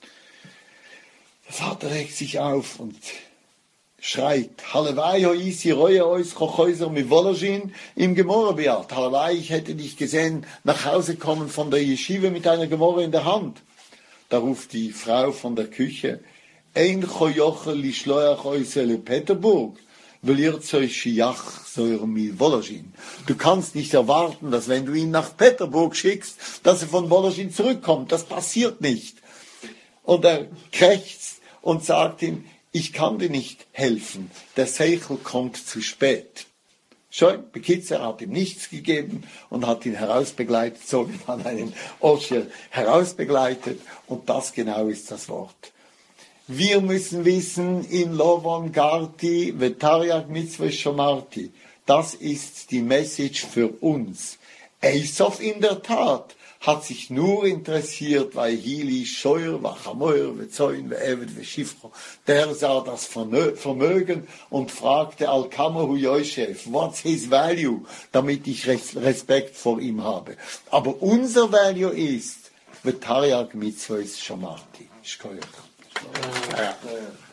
[SPEAKER 1] Der Vater regt sich auf und schreit, Halleluja, isi reue eus chochäuser mi Wollerschin im Gemorre beat. Halleluja, ich hätte dich gesehen nach Hause kommen von der Yeshiva mit einer Gemorre in der Hand. Da ruft die Frau von der Küche, ein chojoche li schloach eusele Peterburg, will ihr zoi shiach soir mi Wollerschin. Du kannst nicht erwarten, dass wenn du ihn nach Peterburg schickst, dass er von Wollerschin zurückkommt. Das passiert nicht. Und er krächzt und sagt ihm, ich kann dir nicht helfen, der Seichel kommt zu spät. Schon, Bekitzer hat ihm nichts gegeben und hat ihn herausbegleitet, so wie man einen Oshir herausbegleitet, und das genau ist das Wort. Wir müssen wissen, in Lovon Garti, Vetariag Mitzvah Shomarti, das ist die Message für uns. Eisov in der Tat hat sich nur interessiert, weil Hili, Scheuer, Wachamoyer, Vezoin, Ve'evet, Ve'Shifro, der sah das Vermögen und fragte Al-Kamahu Yosef, what's his value, damit ich Respekt vor ihm habe. Aber unser Value ist, Vetariag Mitzvah Shomarti. Shkoyach. Ja.